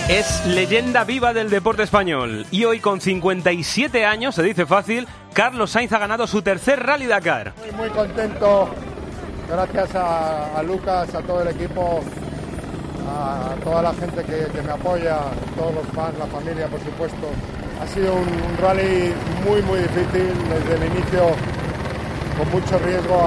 Es leyenda viva del deporte español y hoy con 57 años, se dice fácil, Carlos Sainz ha ganado su tercer Rally Dakar. Muy contento, gracias a Lucas, a todo el equipo, a toda la gente que me apoya, todos los fans, la familia por supuesto. Ha sido un rally muy difícil desde el inicio, con mucho riesgo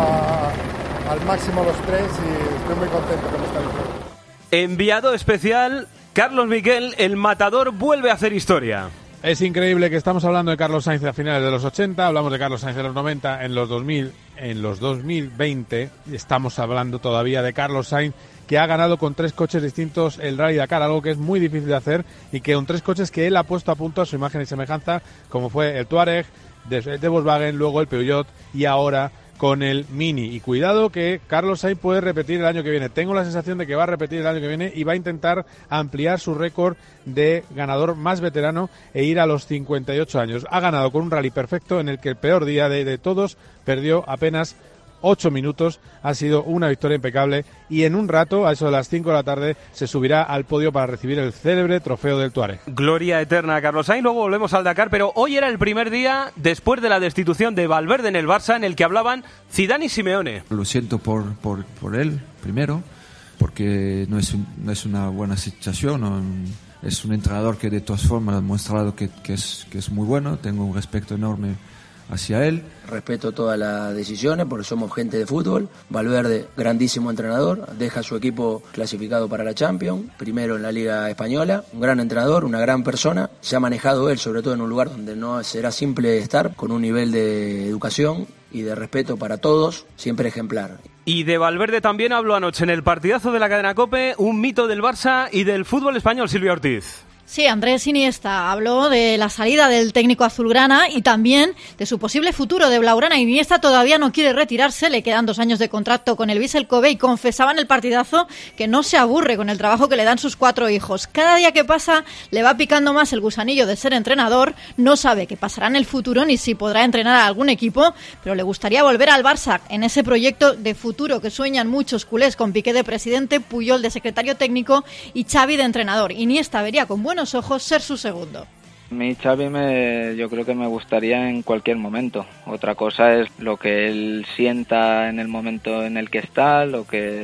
al máximo los tres, y estoy muy contento con esta victoria. Enviado especial, Carlos Miquel, el matador, vuelve a hacer historia. Es increíble que estamos hablando de Carlos Sainz a finales de los 80, hablamos de Carlos Sainz de los 90, en los 2000, en los 2020 estamos hablando todavía de Carlos Sainz, que ha ganado con 3 coches distintos el Rally Dakar, algo que es muy difícil de hacer, y que con 3 coches que él ha puesto a punto a su imagen y semejanza, como fue el Touareg de Volkswagen, luego el Peugeot y ahora con el Mini. Y cuidado que Carlos Sainz puede repetir el año que viene. Tengo la sensación de que va a repetir el año que viene y va a intentar ampliar su récord de ganador más veterano e ir a los 58 años. Ha ganado con un rally perfecto en el que el peor día de todos perdió apenas 8 minutos, ha sido una victoria impecable, y en un rato, a eso de las 5 de la tarde, se subirá al podio para recibir el célebre trofeo del Touareg. Gloria eterna a Carlos Sainz, luego volvemos al Dakar, pero hoy era el primer día después de la destitución de Valverde en el Barça, en el que hablaban Zidane y Simeone. Lo siento por él, primero, porque no es una buena situación, no, es un entrenador que de todas formas ha demostrado que es muy bueno, tengo un respeto enorme hacia él. Respeto todas las decisiones porque somos gente de fútbol. Valverde, grandísimo entrenador, deja a su equipo clasificado para la Champions, primero en la Liga Española, un gran entrenador, una gran persona. Se ha manejado él, sobre todo en un lugar donde no será simple estar, con un nivel de educación y de respeto para todos, siempre ejemplar. Y de Valverde también habló anoche en el partidazo de la cadena COPE, un mito del Barça y del fútbol español, Silvia Ortiz. Sí, Andrés Iniesta habló de la salida del técnico azulgrana y también de su posible futuro de Blaugrana. Iniesta todavía no quiere retirarse, le quedan 2 años de contrato con el Vissel Kobe y confesaba en el partidazo que no se aburre con el trabajo que le dan sus 4 hijos. Cada día que pasa le va picando más el gusanillo de ser entrenador, no sabe qué pasará en el futuro ni si podrá entrenar a algún equipo, pero le gustaría volver al Barça en ese proyecto de futuro que sueñan muchos culés, con Piqué de presidente, Puyol de secretario técnico y Xavi de entrenador. Iniesta vería con buenos ojos ser su segundo. Mi Xavi yo creo que me gustaría en cualquier momento. Otra cosa es lo que él sienta en el momento en el que está, lo que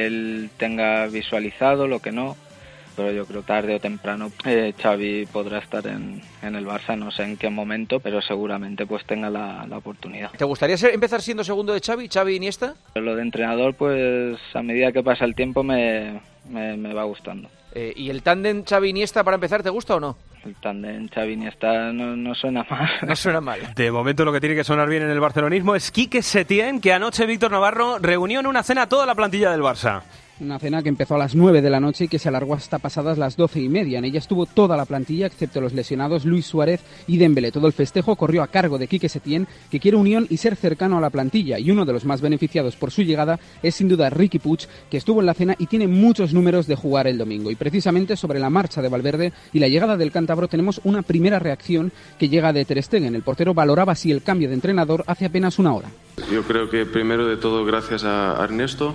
él tenga visualizado, lo que no. Pero yo creo que tarde o temprano Xavi podrá estar en el Barça, no sé en qué momento, pero seguramente pues tenga la oportunidad. ¿Te gustaría empezar siendo segundo de Xavi Iniesta? Lo de entrenador, pues a medida que pasa el tiempo me va gustando. ¿Y el tándem Xavi-Iniesta para empezar te gusta o no? El tándem Xavi-Iniesta no suena mal. No suena mal. De momento lo que tiene que sonar bien en el barcelonismo es Quique Setién, que anoche Víctor Navarro reunió en una cena a toda la plantilla del Barça. Una cena que empezó a las 9 de la noche y que se alargó hasta pasadas las 12:30. En ella estuvo toda la plantilla, excepto los lesionados Luis Suárez y Dembélé. Todo el festejo corrió a cargo de Quique Setién, que quiere unión y ser cercano a la plantilla. Y uno de los más beneficiados por su llegada es sin duda Riqui Puig, que estuvo en la cena y tiene muchos números de jugar el domingo. Y precisamente sobre la marcha de Valverde y la llegada del cántabro tenemos una primera reacción que llega de Ter Stegen. El portero valoraba así el cambio de entrenador hace apenas una hora. Yo creo que primero de todo gracias a Ernesto,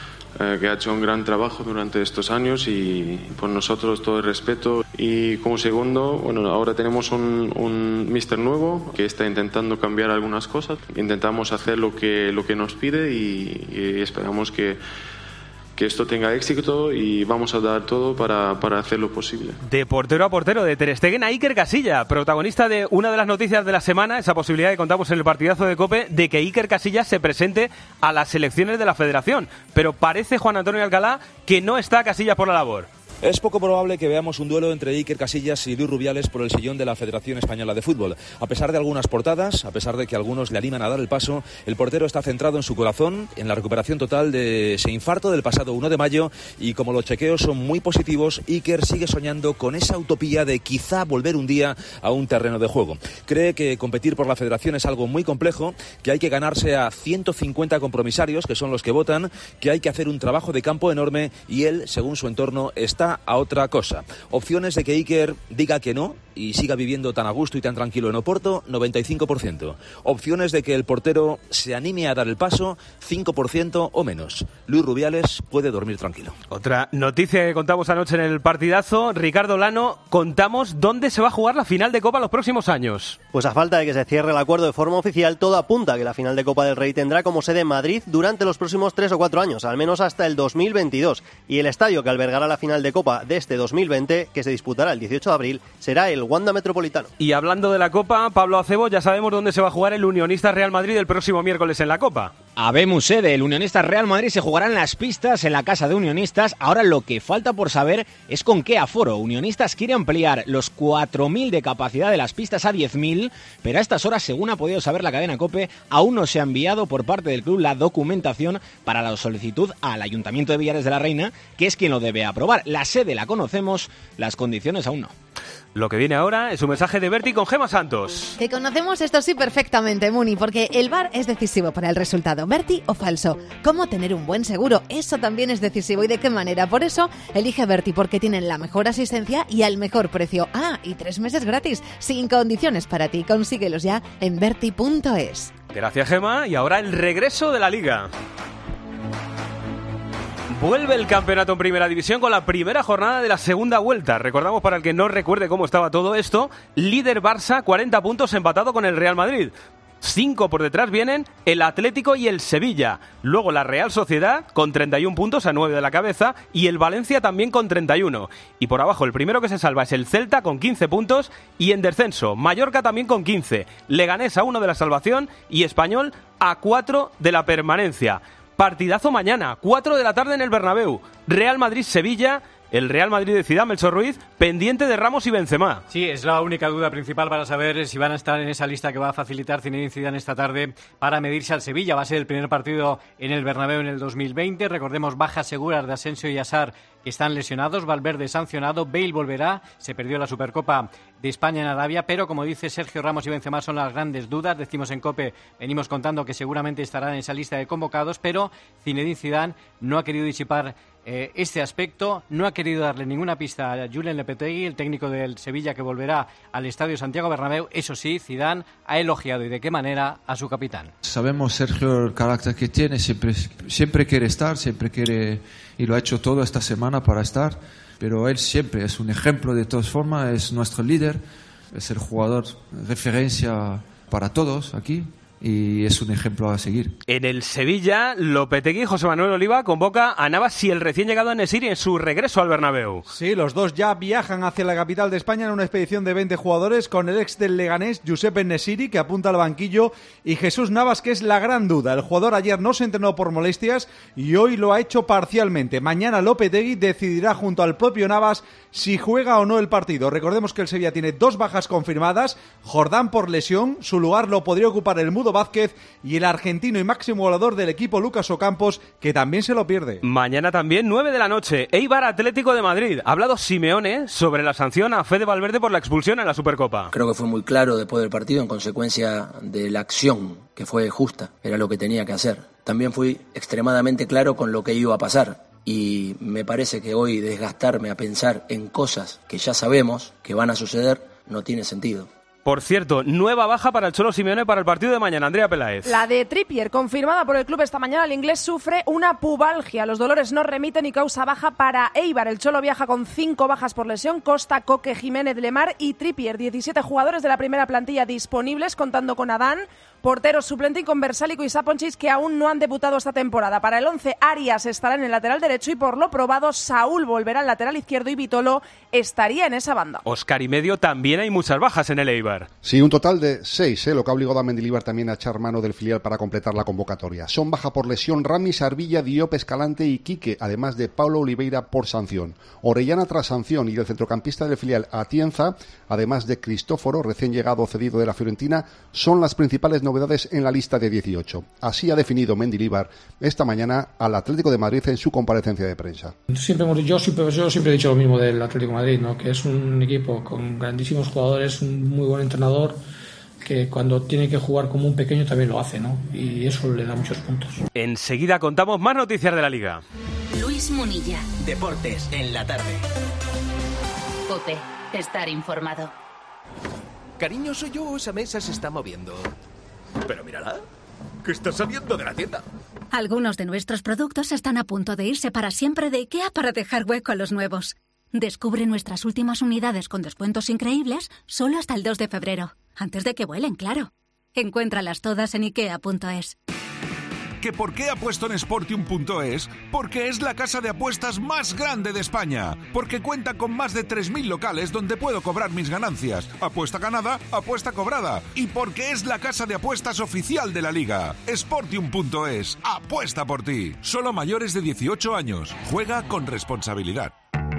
que ha hecho un gran trabajo durante estos años, y por nosotros todo el respeto. Y como segundo, bueno, ahora tenemos un míster nuevo que está intentando cambiar algunas cosas. Intentamos hacer lo que nos pide y esperamos que esto tenga éxito, y vamos a dar todo para hacer lo posible. De portero a portero, de Ter Stegen a Iker Casillas, protagonista de una de las noticias de la semana, esa posibilidad que contamos en el partidazo de COPE, de que Iker Casillas se presente a las selecciones de la Federación. Pero parece, Juan Antonio Alcalá, que no está Casillas por la labor. Es poco probable que veamos un duelo entre Iker Casillas y Luis Rubiales por el sillón de la Federación Española de Fútbol. A pesar de algunas portadas, a pesar de que algunos le animan a dar el paso, el portero está centrado en su corazón, en la recuperación total de ese infarto del pasado 1 de mayo, y como los chequeos son muy positivos, Iker sigue soñando con esa utopía de quizá volver un día a un terreno de juego. Cree que competir por la Federación es algo muy complejo, que hay que ganarse a 150 compromisarios, que son los que votan, que hay que hacer un trabajo de campo enorme, y él, según su entorno, está pasa a otra cosa. Opciones de que Iker diga que no y siga viviendo tan a gusto y tan tranquilo en Oporto, 95%. Opciones de que el portero se anime a dar el paso, 5% o menos. Luis Rubiales puede dormir tranquilo. Otra noticia que contamos anoche en el partidazo, Ricardo Lano, contamos dónde se va a jugar la final de Copa los próximos años. Pues a falta de que se cierre el acuerdo de forma oficial, todo apunta a que la final de Copa del Rey tendrá como sede Madrid durante los próximos 3 o 4 años, al menos hasta el 2022. Y el estadio que albergará la final de Copa de este 2020, que se disputará el 18 de abril, será el Wanda Metropolitano. Y hablando de la Copa, Pablo Acebo, ya sabemos dónde se va a jugar el Unionistas Real Madrid el próximo miércoles en la Copa. Habemos sede, el Unionistas Real Madrid se jugará en las pistas, en la casa de Unionistas. Ahora lo que falta por saber es con qué aforo. Unionistas quiere ampliar los 4.000 de capacidad de las pistas a 10.000, pero a estas horas, según ha podido saber la cadena COPE, aún no se ha enviado por parte del club la documentación para la solicitud al Ayuntamiento de Villares de la Reina, que es quien lo debe aprobar. La sede la conocemos, las condiciones aún no. Lo que viene ahora es un mensaje de Berti con Gemma Santos. Que conocemos esto sí perfectamente, Muni, porque el VAR es decisivo para el resultado, Berti o falso. ¿Cómo tener un buen seguro? Eso también es decisivo. ¿Y de qué manera? Por eso elige Berti, porque tienen la mejor asistencia y al mejor precio. Ah, y 3 meses gratis, sin condiciones para ti. Consíguelos ya en berti.es. Gracias, Gemma. Y ahora el regreso de la Liga. Vuelve el campeonato en Primera División con la primera jornada de la segunda vuelta. Recordamos, para el que no recuerde cómo estaba todo esto, líder Barça, 40 puntos, empatado con el Real Madrid. 5 por detrás vienen el Atlético y el Sevilla. Luego la Real Sociedad con 31 puntos a 9 de la cabeza y el Valencia también con 31. Y por abajo el primero que se salva es el Celta con 15 puntos y en descenso Mallorca también con 15. Leganés a 1 de la salvación y Español a 4 de la permanencia. Partidazo mañana, 4 de la tarde en el Bernabéu. Real Madrid-Sevilla. El Real Madrid de Zidane, Melchor Ruiz, pendiente de Ramos y Benzema. Sí, es la única duda principal para saber si van a estar en esa lista que va a facilitar Zinedine Zidane esta tarde para medirse al Sevilla. Va a ser el primer partido en el Bernabéu en el 2020. Recordemos, bajas seguras de Asensio y Hazard, que están lesionados. Valverde sancionado, Bale volverá. Se perdió la Supercopa de España en Arabia, pero como dice Sergio Ramos y Benzema son las grandes dudas. Decimos en COPE, venimos contando que seguramente estarán en esa lista de convocados, pero Zinedine Zidane no ha querido disipar este aspecto, no ha querido darle ninguna pista a Julen Lopetegui, el técnico del Sevilla, que volverá al Estadio Santiago Bernabéu. Eso sí, Zidane ha elogiado, y de qué manera, a su capitán. Sabemos, Sergio, el carácter que tiene, siempre quiere estar, siempre quiere, y lo ha hecho todo esta semana para estar, pero él siempre es un ejemplo de todas formas, es nuestro líder, es el jugador referencia para todos aquí. Y es un ejemplo a seguir. En el Sevilla, Lopetegui y José Manuel Oliva convoca a Navas y el recién llegado En-Nesyri en su regreso al Bernabéu. Sí, los dos ya viajan hacia la capital de España en una expedición de 20 jugadores, con el ex del Leganés, Josep En-Nesyri, que apunta al banquillo, y Jesús Navas, que es la gran duda. El jugador ayer no se entrenó por molestias y hoy lo ha hecho parcialmente. Mañana Lopetegui decidirá junto al propio Navas si juega o no el partido. Recordemos que el Sevilla tiene 2 bajas confirmadas, Jordán por lesión, su lugar lo podría ocupar el Mudo Vázquez, y el argentino y máximo goleador del equipo, Lucas Ocampos, que también se lo pierde. Mañana también, 9 de la noche, Eibar Atlético de Madrid. Ha hablado Simeone sobre la sanción a Fede Valverde por la expulsión en la Supercopa. Creo que fue muy claro después del partido en consecuencia de la acción, que fue justa, era lo que tenía que hacer. También fui extremadamente claro con lo que iba a pasar. Y me parece que hoy desgastarme a pensar en cosas que ya sabemos que van a suceder no tiene sentido. Por cierto, nueva baja para el Cholo Simeone para el partido de mañana. Andrea Peláez. La de Trippier, confirmada por el club esta mañana. El inglés sufre una pubalgia. Los dolores no remiten y causa baja para Eibar. El Cholo viaja con 5 bajas por lesión. Costa, Coque, Jiménez, Lemar y Trippier. 17 jugadores de la primera plantilla disponibles, contando con Adán. Porteros suplente y con Versálico y Saponchis, que aún no han debutado esta temporada. Para el 11, Arias estará en el lateral derecho y, por lo probado, Saúl volverá al lateral izquierdo y Vitolo estaría en esa banda. Óscar y medio, también hay muchas bajas en el Eibar. Sí, un total de 6, lo que ha obligado a Mendilibar también a echar mano del filial para completar la convocatoria. Son baja por lesión Ramis, Arbilla, Diop, Escalante y Quique, además de Paulo Oliveira por sanción. Orellana tras sanción y el centrocampista del filial Atienza, además de Cristóforo, recién llegado cedido de la Fiorentina, son las principales novedades en la lista de 18. Así ha definido Mendilibar esta mañana al Atlético de Madrid en su comparecencia de prensa. Yo siempre he dicho lo mismo del Atlético de Madrid, ¿no? Que es un equipo con grandísimos jugadores, un muy buen entrenador, que cuando tiene que jugar como un pequeño también lo hace, ¿no? Y eso le da muchos puntos. Enseguida contamos más noticias de la Liga. Luis Munilla. Deportes en la tarde. COPE. Estar informado. Cariño, ¿soy yo o esa mesa se está moviendo? Pero mírala, que está saliendo de la tienda. Algunos de nuestros productos están a punto de irse para siempre de IKEA para dejar hueco a los nuevos. Descubre nuestras últimas unidades con descuentos increíbles solo hasta el 2 de febrero. Antes de que vuelen, claro. Encuéntralas todas en ikea.es. ¿Que por qué apuesto en Sportium.es? Porque es la casa de apuestas más grande de España. Porque cuenta con más de 3.000 locales donde puedo cobrar mis ganancias. Apuesta ganada, apuesta cobrada. Y porque es la casa de apuestas oficial de la Liga. Sportium.es. Apuesta por ti. Solo mayores de 18 años. Juega con responsabilidad.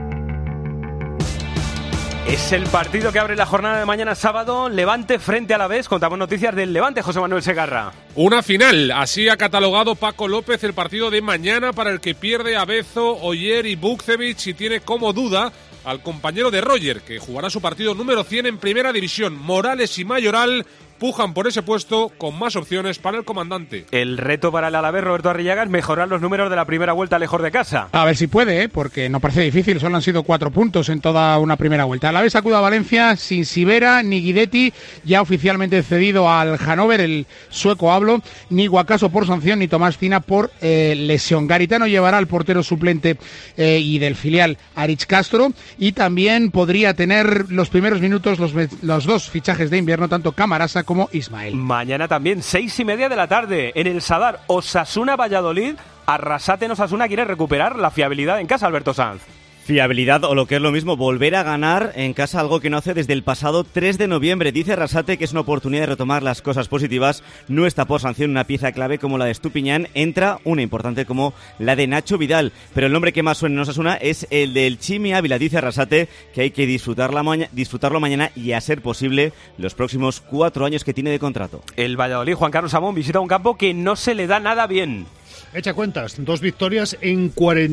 Es el partido que abre la jornada de mañana sábado, Levante frente a Alavés. Contamos noticias del Levante, José Manuel Segarra. Una final, así ha catalogado Paco López el partido de mañana, para el que pierde a Bezo, Oyer y Bukcevic, y tiene como duda al compañero de Roger, que jugará su partido número 100 en Primera División. Morales y Mayoral pujan por ese puesto con más opciones para el comandante. El reto para el Alavés, Roberto Arrillaga, es mejorar los números de la primera vuelta lejos de casa. A ver si puede, porque no parece difícil, solo han sido 4 puntos en toda una primera vuelta. Alavés acude a Valencia sin Sivera ni Guidetti, ya oficialmente cedido al Hannover, el sueco hablo, ni Guacaso por sanción, ni Tomás Cina por lesión. Garitano llevará al portero suplente y del filial Aritz Castro, y también podría tener los primeros minutos los dos fichajes de invierno, tanto Camarasa como Ismael. Mañana también, 6:30 de la tarde, en el Sadar, Osasuna-Valladolid. Arrasate en Osasuna quiere recuperar la fiabilidad en casa, Alberto Sanz. Fiabilidad, o lo que es lo mismo, volver a ganar en casa, algo que no hace desde el pasado 3 de noviembre. Dice Arrasate que es una oportunidad de retomar las cosas positivas. No está por sanción una pieza clave como la de Estupiñán. Entra una importante como la de Nacho Vidal. Pero el nombre que más suena en Osasuna es el del Chimi Ávila. Dice Arrasate que hay que disfrutarlo mañana y, a ser posible, los próximos 4 años que tiene de contrato. El Valladolid, Juan Carlos Amón, visita un campo que no se le da nada bien. Echa cuentas, 2 victorias en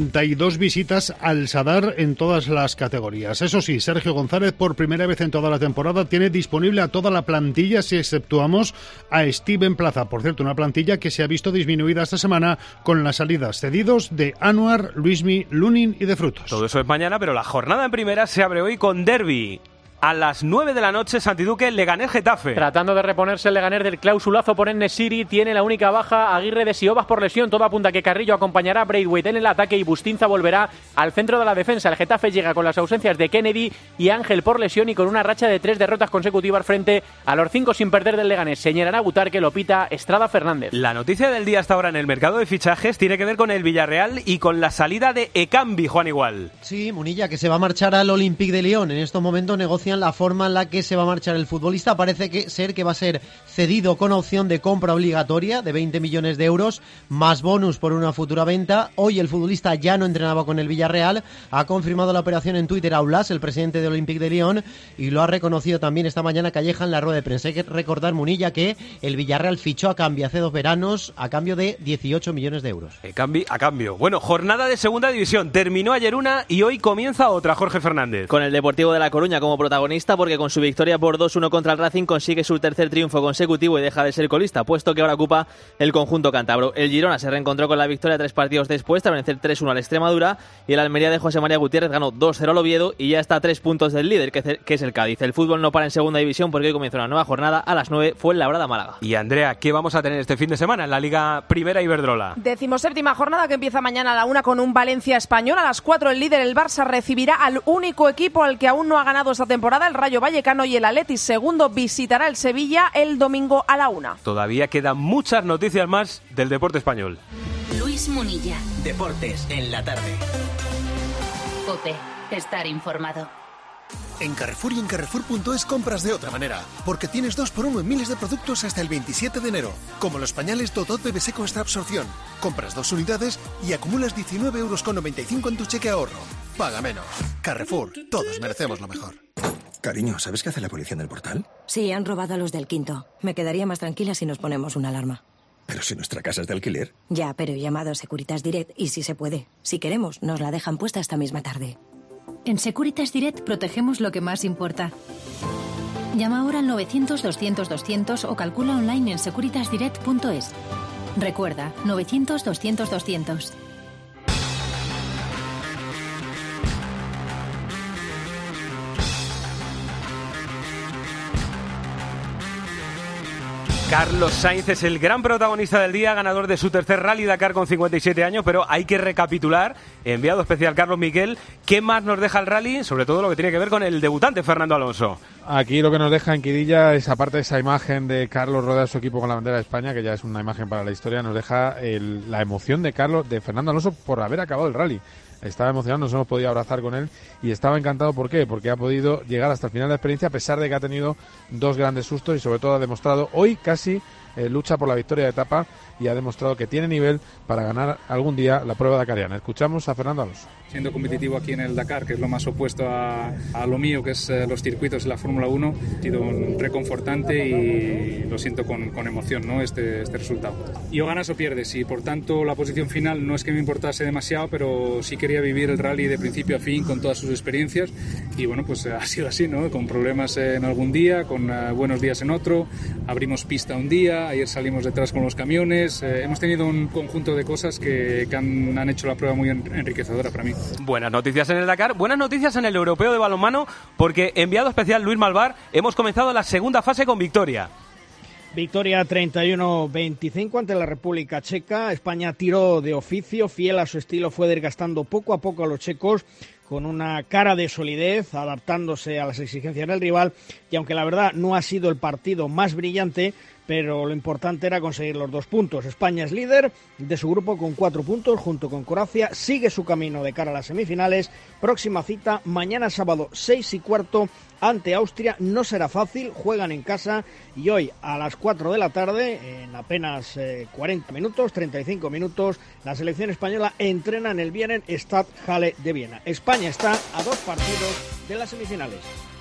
42 visitas al Sadar en todas las categorías. Eso sí, Sergio González, por primera vez en toda la temporada, tiene disponible a toda la plantilla, si exceptuamos a Steven Plaza. Por cierto, una plantilla que se ha visto disminuida esta semana con las salidas cedidos de Anuar, Luismi, Lunin y de Frutos. Todo eso es mañana, pero la jornada en primera se abre hoy con derbi. A las 9 de la noche, Santiduque, Leganés, Getafe. Tratando de reponerse el Leganés del clausulazo por En-Nesyri, tiene la única baja Aguirre de Siobas por lesión. Todo apunta a que Carrillo acompañará a Braithwaite en el ataque y Bustinza volverá al centro de la defensa. El Getafe llega con las ausencias de Kennedy y Ángel por lesión y con una racha de 3 derrotas consecutivas frente a los 5 sin perder del Leganés. Señalará Butarque, Lopita, Estrada, Fernández. La noticia del día hasta ahora en el mercado de fichajes tiene que ver con el Villarreal y con la salida de Ekambi, Juan Igual. Sí, Munilla, que se va a marchar al Olympique de Lyon. En estos momentos negocian la forma en la que se va a marchar el futbolista. Parece que va a ser cedido con opción de compra obligatoria de 20 millones de euros, más bonus por una futura venta. Hoy el futbolista ya no entrenaba con el Villarreal. Ha confirmado la operación en Twitter Aulas, el presidente del Olympique de Lyon, y lo ha reconocido también esta mañana Calleja en la rueda de prensa. Hay que recordar, Munilla, que el Villarreal fichó a cambio hace 2 veranos a cambio de 18 millones de euros. A cambio. Bueno, jornada de segunda división. Terminó ayer una y hoy comienza otra, Jorge Fernández. Con el Deportivo de La Coruña como protagonista, porque con su victoria por 2-1 contra el Racing consigue su tercer triunfo consecutivo y deja de ser colista, puesto que ahora ocupa el conjunto cántabro. El Girona se reencontró con la victoria 3 partidos después, tras vencer 3-1 al Extremadura, y el Almería de José María Gutiérrez ganó 2-0 al Oviedo y ya está a 3 puntos del líder, que es el Cádiz. El fútbol no para en segunda división porque hoy comienza una nueva jornada a las 9, Fuenlabrada-Málaga. Y Andrea, ¿qué vamos a tener este fin de semana en la Liga Primera Iberdrola? 17ª jornada que empieza mañana a la 1 con un Valencia Español. A las 4 el líder, el Barça, recibirá al único equipo al que aún no ha ganado esta temporada, el Rayo Vallecano, y el Athletic segundo visitará el Sevilla el domingo a la 1. Todavía quedan muchas noticias más del deporte español. Luis Munilla. Deportes en la tarde. COPE. Estar informado. En Carrefour y en Carrefour.es compras de otra manera, porque tienes 2x1 en miles de productos hasta el 27 de enero, como los pañales Dodot Bebé Seco Extra Absorción. Compras 2 unidades y acumulas 19,95 € en tu cheque ahorro. Paga menos. Carrefour, todos merecemos lo mejor. Cariño, ¿sabes qué hace la policía en el portal? Sí, han robado a los del quinto. Me quedaría más tranquila si nos ponemos una alarma. Pero si nuestra casa es de alquiler. Ya, pero he llamado a Securitas Direct y sí se puede. Si queremos, nos la dejan puesta esta misma tarde. En Securitas Direct protegemos lo que más importa. Llama ahora al 900-200-200 o calcula online en securitasdirect.es. Recuerda, 900-200-200. Carlos Sainz es el gran protagonista del día, ganador de su tercer Rally Dakar con 57 años, pero hay que recapitular, enviado especial Carlos Miquel, ¿qué más nos deja el Rally? Sobre todo lo que tiene que ver con el debutante Fernando Alonso. Aquí lo que nos deja en Quirilla es, aparte de esa imagen de Carlos rodeando su equipo con la bandera de España, que ya es una imagen para la historia, nos deja la emoción de Fernando Alonso por haber acabado el Rally. Estaba emocionado, nos hemos podido abrazar con él y estaba encantado. ¿Por qué? Porque ha podido llegar hasta el final de la experiencia a pesar de que ha tenido dos grandes sustos y sobre todo ha demostrado hoy casi lucha por la victoria de etapa y ha demostrado que tiene nivel para ganar algún día la prueba dakariana. Escuchamos a Fernando Alonso. Siendo competitivo aquí en el Dakar, que es lo más opuesto a lo mío, que es los circuitos de la Fórmula 1, ha sido reconfortante y lo siento con emoción, ¿no? este resultado. Y o ganas o pierdes, y por tanto la posición final no es que me importase demasiado, pero sí quería vivir el Rally de principio a fin con todas sus experiencias y bueno, pues ha sido así, ¿no? Con problemas en algún día, con buenos días en otro, abrimos pista un día, ayer salimos detrás con los camiones, hemos tenido un conjunto de cosas que han hecho la prueba muy enriquecedora para mí. Buenas noticias en el Dakar, buenas noticias en el Europeo de Balonmano, porque enviado especial Luis Malvar, hemos comenzado la segunda fase con victoria. Victoria 31-25 ante la República Checa. España tiró de oficio, fiel a su estilo, fue desgastando poco a poco a los checos con una cara de solidez, adaptándose a las exigencias del rival, y aunque la verdad no ha sido el partido más brillante, pero lo importante era conseguir los 2 puntos. España es líder de su grupo con 4 puntos, junto con Croacia, sigue su camino de cara a las semifinales. Próxima cita, mañana sábado 6:15, ante Austria. No será fácil, juegan en casa, y hoy a las 4 de la tarde, en apenas 35 minutos, la selección española entrena en el Vienen Stadthalle de Viena. España está a 2 partidos de las semifinales.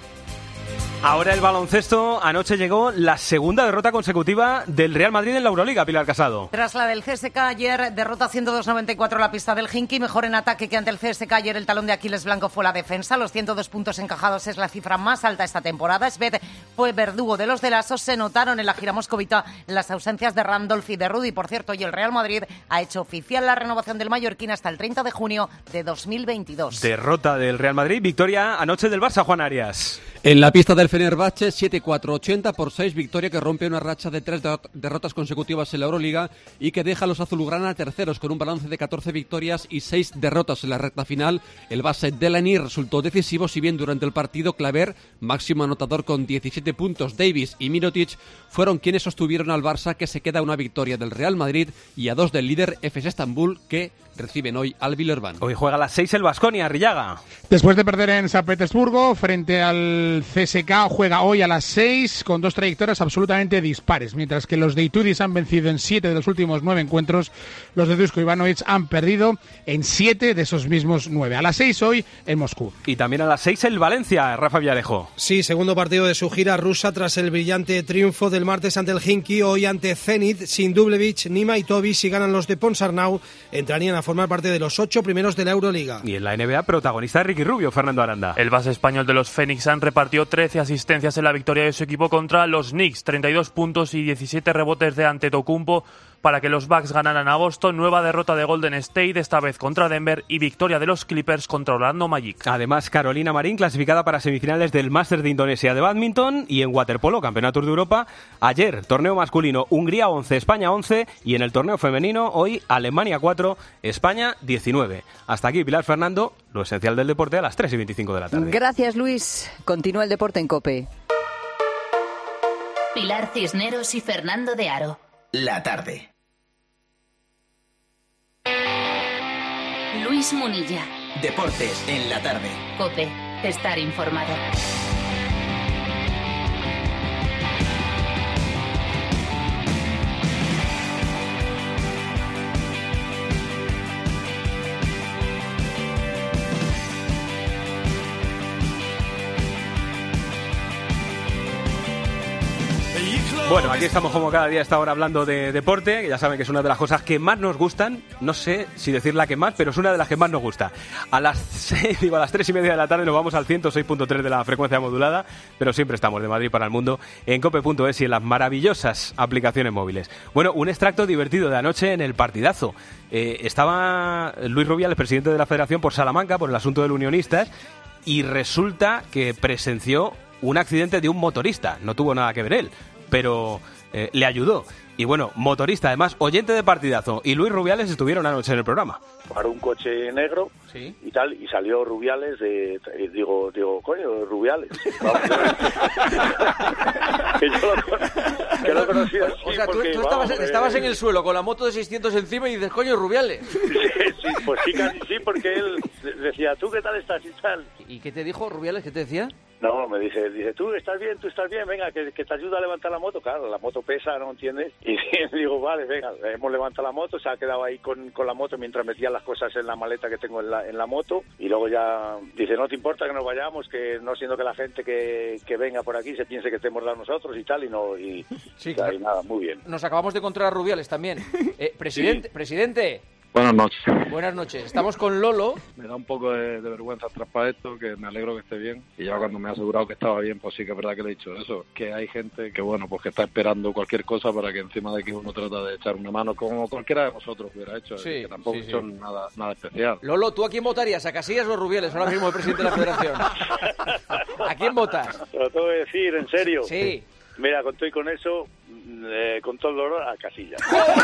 Ahora el baloncesto. Anoche llegó la segunda derrota consecutiva del Real Madrid en la Euroliga, Pilar Casado. Tras la del CSKA ayer, derrota 102-94 la pista del Hinky, mejor en ataque que ante el CSKA ayer. El talón de Aquiles blanco fue la defensa. Los 102 puntos encajados es la cifra más alta esta temporada. Sved fue verdugo de los de Lasso. Se notaron en la gira moscovita las ausencias de Randolph y de Rudy. Por cierto, y el Real Madrid ha hecho oficial la renovación del mallorquín hasta el 30 de junio de 2022. Derrota del Real Madrid, victoria anoche del Barça, Juan Arias. En la pista del Fenerbahce, 7-4-80-6, victoria que rompe una racha de 3 derrotas consecutivas en la Euroliga y que deja a los azulgrana terceros con un balance de 14 victorias y 6 derrotas en la recta final. El base Delaney resultó decisivo, si bien durante el partido Claver, máximo anotador con 17 puntos, Davis y Mirotic fueron quienes sostuvieron al Barça, que se queda a una victoria del Real Madrid y a 2 del líder Efes Estambul, que reciben hoy al Villeurbanne. Hoy juega a las 6 el Baskonia, Arrillaga. Después de perder en San Petersburgo frente al CSKA, juega hoy a las 6 con 2 trayectorias absolutamente dispares. Mientras que los de Itudis han vencido en 7 de los últimos 9 encuentros, los de Dusko Ivanovic han perdido en 7 de esos mismos 9. A las 6 hoy en Moscú. Y también a las 6 el Valencia, Rafa Villarejo. Sí, segundo partido de su gira rusa tras el brillante triunfo del martes ante el Hinky. Hoy ante Zenit, sin Dublevich ni Maitovic. Si ganan los de Ponsarnau, entrarían a formar parte de los 8 primeros de la Euroliga. Y en la NBA, protagonista de Ricky Rubio, Fernando Aranda. El base español de los Phoenix Suns repartió 13 asistencias en la victoria de su equipo contra los Knicks, 32 puntos y 17 rebotes de Antetokounmpo para que los Bucks ganaran a Boston. Nueva derrota de Golden State, esta vez contra Denver, y victoria de los Clippers contra Orlando Magic. Además, Carolina Marín clasificada para semifinales del Masters de Indonesia de Badminton, y en waterpolo, Campeonatos de Europa. Ayer, torneo masculino, Hungría 11, España 11, y en el torneo femenino, hoy, Alemania 4, España 19. Hasta aquí, Pilar Fernando, lo esencial del deporte a las 3:25 de la tarde. Gracias, Luis. Continúa el deporte en COPE. Pilar Cisneros y Fernando de Aro. La tarde. Luis Munilla. Deportes en la tarde. COPE. Estar informado. Bueno, aquí estamos como cada día a esta hora hablando de deporte, que ya saben que es una de las cosas que más nos gustan. No sé si decir la que más, pero es una de las que más nos gusta. A las 3:30 de la tarde nos vamos al 106.3 de la frecuencia modulada, pero siempre estamos de Madrid para el mundo en cope.es y en las maravillosas aplicaciones móviles. Bueno, un extracto divertido de anoche en el partidazo. Estaba Luis Rubiales, presidente de la Federación, por Salamanca, por el asunto del Unionistas, y resulta que presenció un accidente de un motorista. No tuvo nada que ver él, pero le ayudó. Y bueno, motorista, además, oyente de Partidazo, y Luis Rubiales estuvieron anoche en el programa. Paró un coche negro y tal, y salió Rubiales digo, coño, Rubiales. que lo conocía así. O sea, porque, tú estabas en el suelo con la moto de 600 encima y dices, coño, Rubiales. Sí, pues sí, casi sí, porque él decía, ¿tú qué tal estás y tal? ¿Y qué te dijo Rubiales? ¿Qué te decía? No, me dice, tú estás bien, venga, que te ayuda a levantar la moto. Claro, la moto pesa, ¿no entiendes? Y digo, vale, venga, hemos levantado la moto, se ha quedado ahí con la moto mientras metía las cosas en la maleta que tengo en la moto, y luego ya dice, no te importa que nos vayamos, que no siendo que la gente que venga por aquí se piense que te hemos dado nosotros y tal, y sí, claro. Y nada, muy bien. Nos acabamos de encontrar a Rubiales también. Presidente. Buenas noches. Buenas noches. Estamos con Lolo. Me da un poco de vergüenza atrás para esto, que me alegro que esté bien. Y ya cuando me ha asegurado que estaba bien, pues sí que es verdad que le he dicho eso. Que hay gente que, bueno, pues que está esperando cualquier cosa para que encima de que uno trata de echar una mano, como cualquiera de vosotros hubiera hecho. Sí, que tampoco son nada especial. Lolo, ¿tú a quién votarías? ¿A Casillas o a Rubiales? Ahora mismo el presidente de la Federación. ¿A quién votas? Te lo tengo que decir, ¿en serio? Sí. Mira, con todo y con eso, con todo el dolor, a Casillas.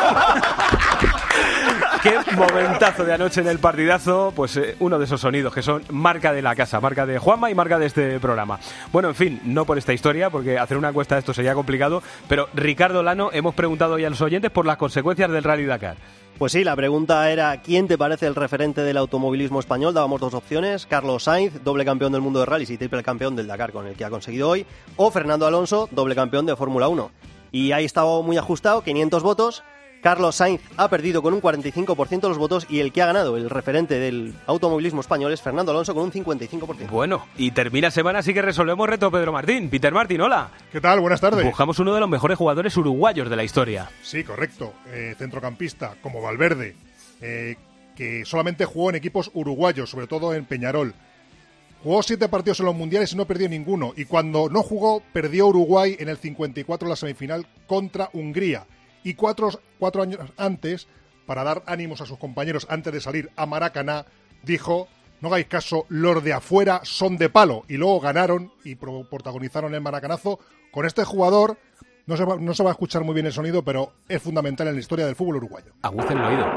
Qué momentazo de anoche en el Partidazo, pues uno de esos sonidos que son marca de la casa, marca de Juanma y marca de este programa. Bueno, en fin, no por esta historia, porque hacer una encuesta de esto sería complicado, pero Ricardo Lano, hemos preguntado hoy a los oyentes por las consecuencias del Rally Dakar. Pues sí, la pregunta era ¿quién te parece el referente del automovilismo español? Dábamos dos opciones, Carlos Sainz, doble campeón del mundo de rallies y triple campeón del Dakar con el que ha conseguido hoy, o Fernando Alonso, doble campeón de Fórmula 1. Y ahí estaba muy ajustado, 500 votos. Carlos Sainz ha perdido con un 45% de los votos y el que ha ganado, el referente del automovilismo español, es Fernando Alonso con un 55%. Bueno, y termina semana, así que resolvemos reto Pedro Martín. Peter Martín, hola. ¿Qué tal? Buenas tardes. Buscamos uno de los mejores jugadores uruguayos de la historia. Sí, correcto. Centrocampista como Valverde, que solamente jugó en equipos uruguayos, sobre todo en Peñarol. Jugó 7 partidos en los mundiales y no perdió ninguno. Y cuando no jugó, perdió Uruguay en el 54 en la semifinal contra Hungría. Y cuatro años antes, para dar ánimos a sus compañeros antes de salir a Maracaná, dijo, no hagáis caso, los de afuera son de palo. Y luego ganaron y protagonizaron el maracanazo con este jugador. No se va a escuchar muy bien el sonido, pero es fundamental en la historia del fútbol uruguayo. Agucen el oído.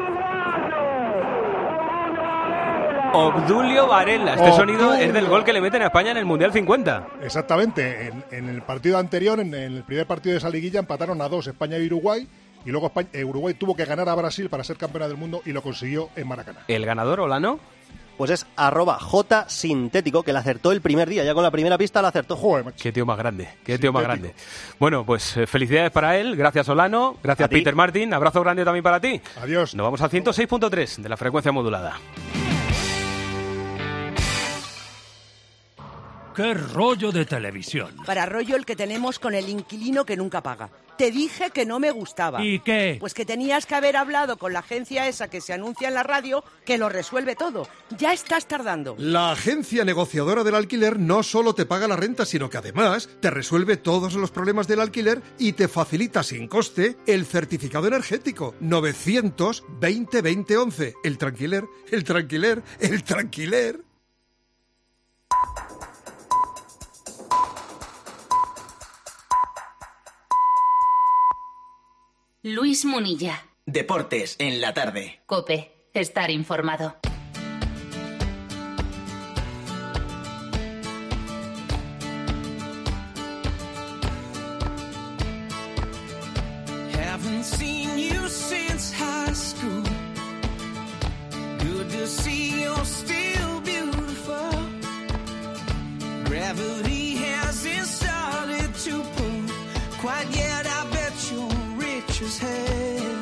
Obdulio Varela. Este sonido es del gol que le meten a España en el Mundial 50. Exactamente. En el partido anterior, en el primer partido de esa liguilla, empataron a 2 España y Uruguay. Y luego Uruguay tuvo que ganar a Brasil para ser campeona del mundo y lo consiguió en Maracaná. ¿El ganador, Olano? Pues es @jsintético, que la acertó el primer día. Ya con la primera pista la acertó. Joder, macho. Qué tío más grande, qué tío más grande. Bueno, pues felicidades para él. Gracias, Olano. Gracias, Peter Martín. Abrazo grande también para ti. Adiós. Nos vamos al 106.3 de la frecuencia modulada. ¡Qué rollo de televisión! Para rollo el que tenemos con el inquilino que nunca paga. Te dije que no me gustaba. ¿Y qué? Pues que tenías que haber hablado con la agencia esa que se anuncia en la radio, que lo resuelve todo. Ya estás tardando. La agencia negociadora del alquiler no solo te paga la renta, sino que además te resuelve todos los problemas del alquiler y te facilita sin coste el certificado energético. 920-2011. El tranquiler, el tranquiler, el tranquiler. Luis Munilla. Deportes en la tarde. COPE. Estar informado. Haven't seen you since high school. Good to see you're still beautiful. Gravity hasn't started to pull quite yet. I bet you're rich as hell.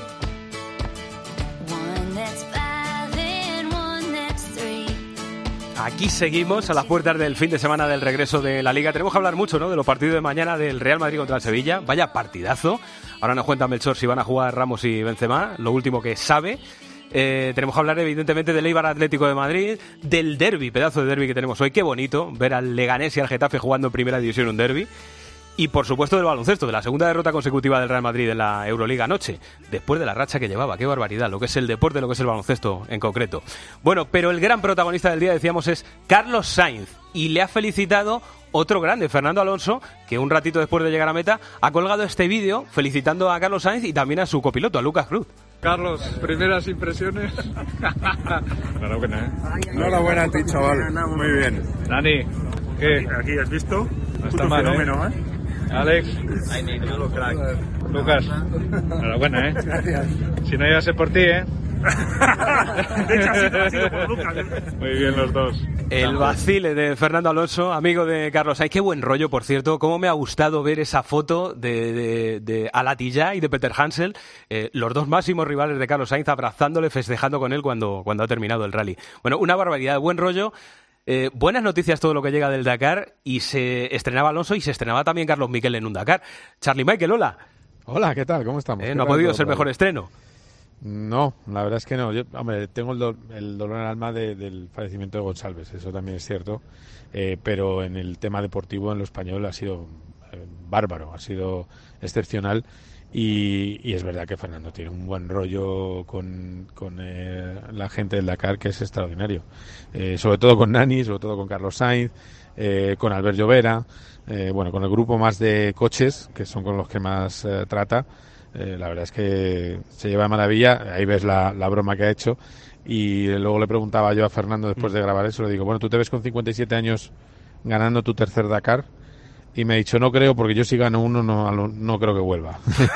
One that's 5 and one that's 3. Aquí seguimos a las puertas del fin de semana del regreso de la Liga. Tenemos que hablar mucho, ¿no?, de los partidos de mañana del Real Madrid contra el Sevilla. Vaya partidazo. Ahora nos cuenta Melchor si van a jugar Ramos y Benzema, lo último que sabe. Tenemos que hablar evidentemente del Eibar Atlético de Madrid, del derbi, pedazo de derbi que tenemos hoy. Qué bonito ver al Leganés y al Getafe jugando en primera división un derbi. Y por supuesto del baloncesto, de la segunda derrota consecutiva del Real Madrid en la Euroliga anoche, después de la racha que llevaba. Qué barbaridad, lo que es el deporte, lo que es el baloncesto en concreto. Bueno, pero el gran protagonista del día, decíamos, es Carlos Sainz, y le ha felicitado otro grande, Fernando Alonso, que un ratito después de llegar a meta ha colgado este vídeo felicitando a Carlos Sainz y también a su copiloto, a Lucas Cruz. Carlos, primeras impresiones. Enhorabuena, ¿eh? Enhorabuena a ti, chaval. Muy bien. Dani, ¿qué? Aquí has visto. No está mal, fenómeno, ¿eh? Alex. Lucas. Enhorabuena, ¿eh? Gracias. Si no iba a ser por ti, ¿eh? De hecho, ha sido por Lucas, ¿eh? Muy bien los dos. El vacile de Fernando Alonso, amigo de Carlos Sainz. Qué buen rollo, por cierto. Cómo me ha gustado ver esa foto de Alatilla y de Peter Hansel, los dos máximos rivales de Carlos Sainz, abrazándole, festejando con él cuando ha terminado el rally. Bueno, una barbaridad, buen rollo. Buenas noticias todo lo que llega del Dakar, y se estrenaba Alonso y se estrenaba también Carlos Miquel en un Dakar. Charlie Michael, hola. Hola, ¿qué tal? ¿Cómo estamos? No ha podido ser mejor estreno. No, la verdad es que no. Yo, hombre, tengo el dolor en el alma del fallecimiento de Gonçalves, eso también es cierto, pero en el tema deportivo en lo español ha sido bárbaro, ha sido excepcional. Y es verdad que Fernando tiene un buen rollo con la gente del Dakar, que es extraordinario, sobre todo con Nani, sobre todo con Carlos Sainz, con Albert Llovera, con el grupo más de coches, que son con los que más trata. La verdad es que se lleva de maravilla. Ahí ves la broma que ha hecho. Y luego le preguntaba yo a Fernando después de grabar eso, le digo, bueno, ¿tú te ves con 57 años ganando tu tercer Dakar? Y me ha dicho, no creo, porque yo si gano uno no creo que vuelva.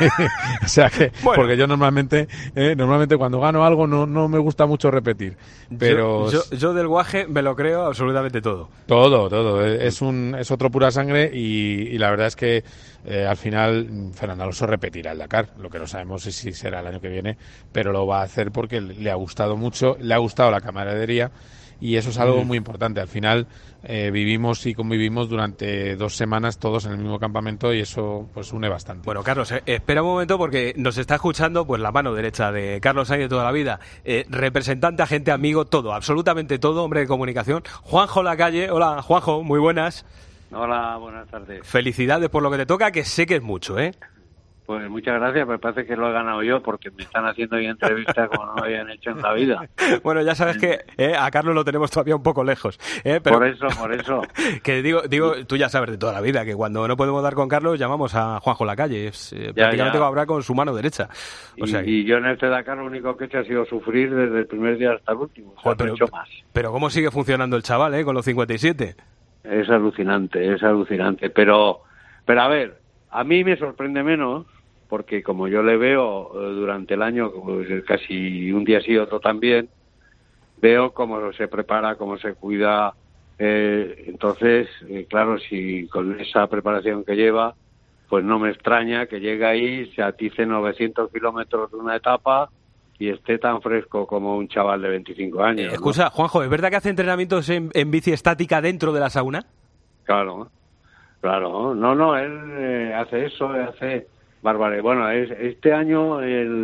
O sea que, bueno, porque yo normalmente cuando gano algo no me gusta mucho repetir. Pero yo del guaje me lo creo absolutamente todo. Todo. Es otro pura sangre y la verdad es que al final Fernando Alonso repetirá el Dakar. Lo que no sabemos es si será el año que viene, pero lo va a hacer porque le ha gustado mucho, le ha gustado la camaradería. Y eso es algo muy importante. Al final vivimos y convivimos durante 2 semanas todos en el mismo campamento y eso pues une bastante. Bueno, Carlos, espera un momento porque nos está escuchando pues la mano derecha de Carlos Sainz de toda la vida, representante, agente, amigo, todo, absolutamente todo, hombre de comunicación. Juanjo Lacalle, hola Juanjo, muy buenas. Hola, buenas tardes. Felicidades por lo que te toca, que sé que es mucho, ¿eh? Pues muchas gracias, me parece que lo he ganado yo porque me están haciendo hoy entrevistas como no me habían hecho en la vida. Bueno, ya sabes que a Carlos lo tenemos todavía un poco lejos. Pero por eso. Que digo, tú ya sabes de toda la vida que cuando no podemos dar con Carlos llamamos a Juanjo Lacalle. Prácticamente va a hablar con su mano derecha. Y yo en este Dakar lo único que he hecho ha sido sufrir desde el primer día hasta el último. Joder, pero, no he hecho más. Pero ¿cómo sigue funcionando el chaval, con los 57? Es alucinante. Pero a ver, a mí me sorprende menos, porque como yo le veo durante el año, pues, casi un día sí, otro también, veo cómo se prepara, cómo se cuida. Entonces, claro, si con esa preparación que lleva, pues no me extraña que llegue ahí, se atice 900 kilómetros de una etapa y esté tan fresco como un chaval de 25 años. Escucha, ¿no? Juanjo, ¿es verdad que hace entrenamientos en bici estática dentro de la sauna? Claro. No, él hace eso, hace bárbaro. Bueno, este año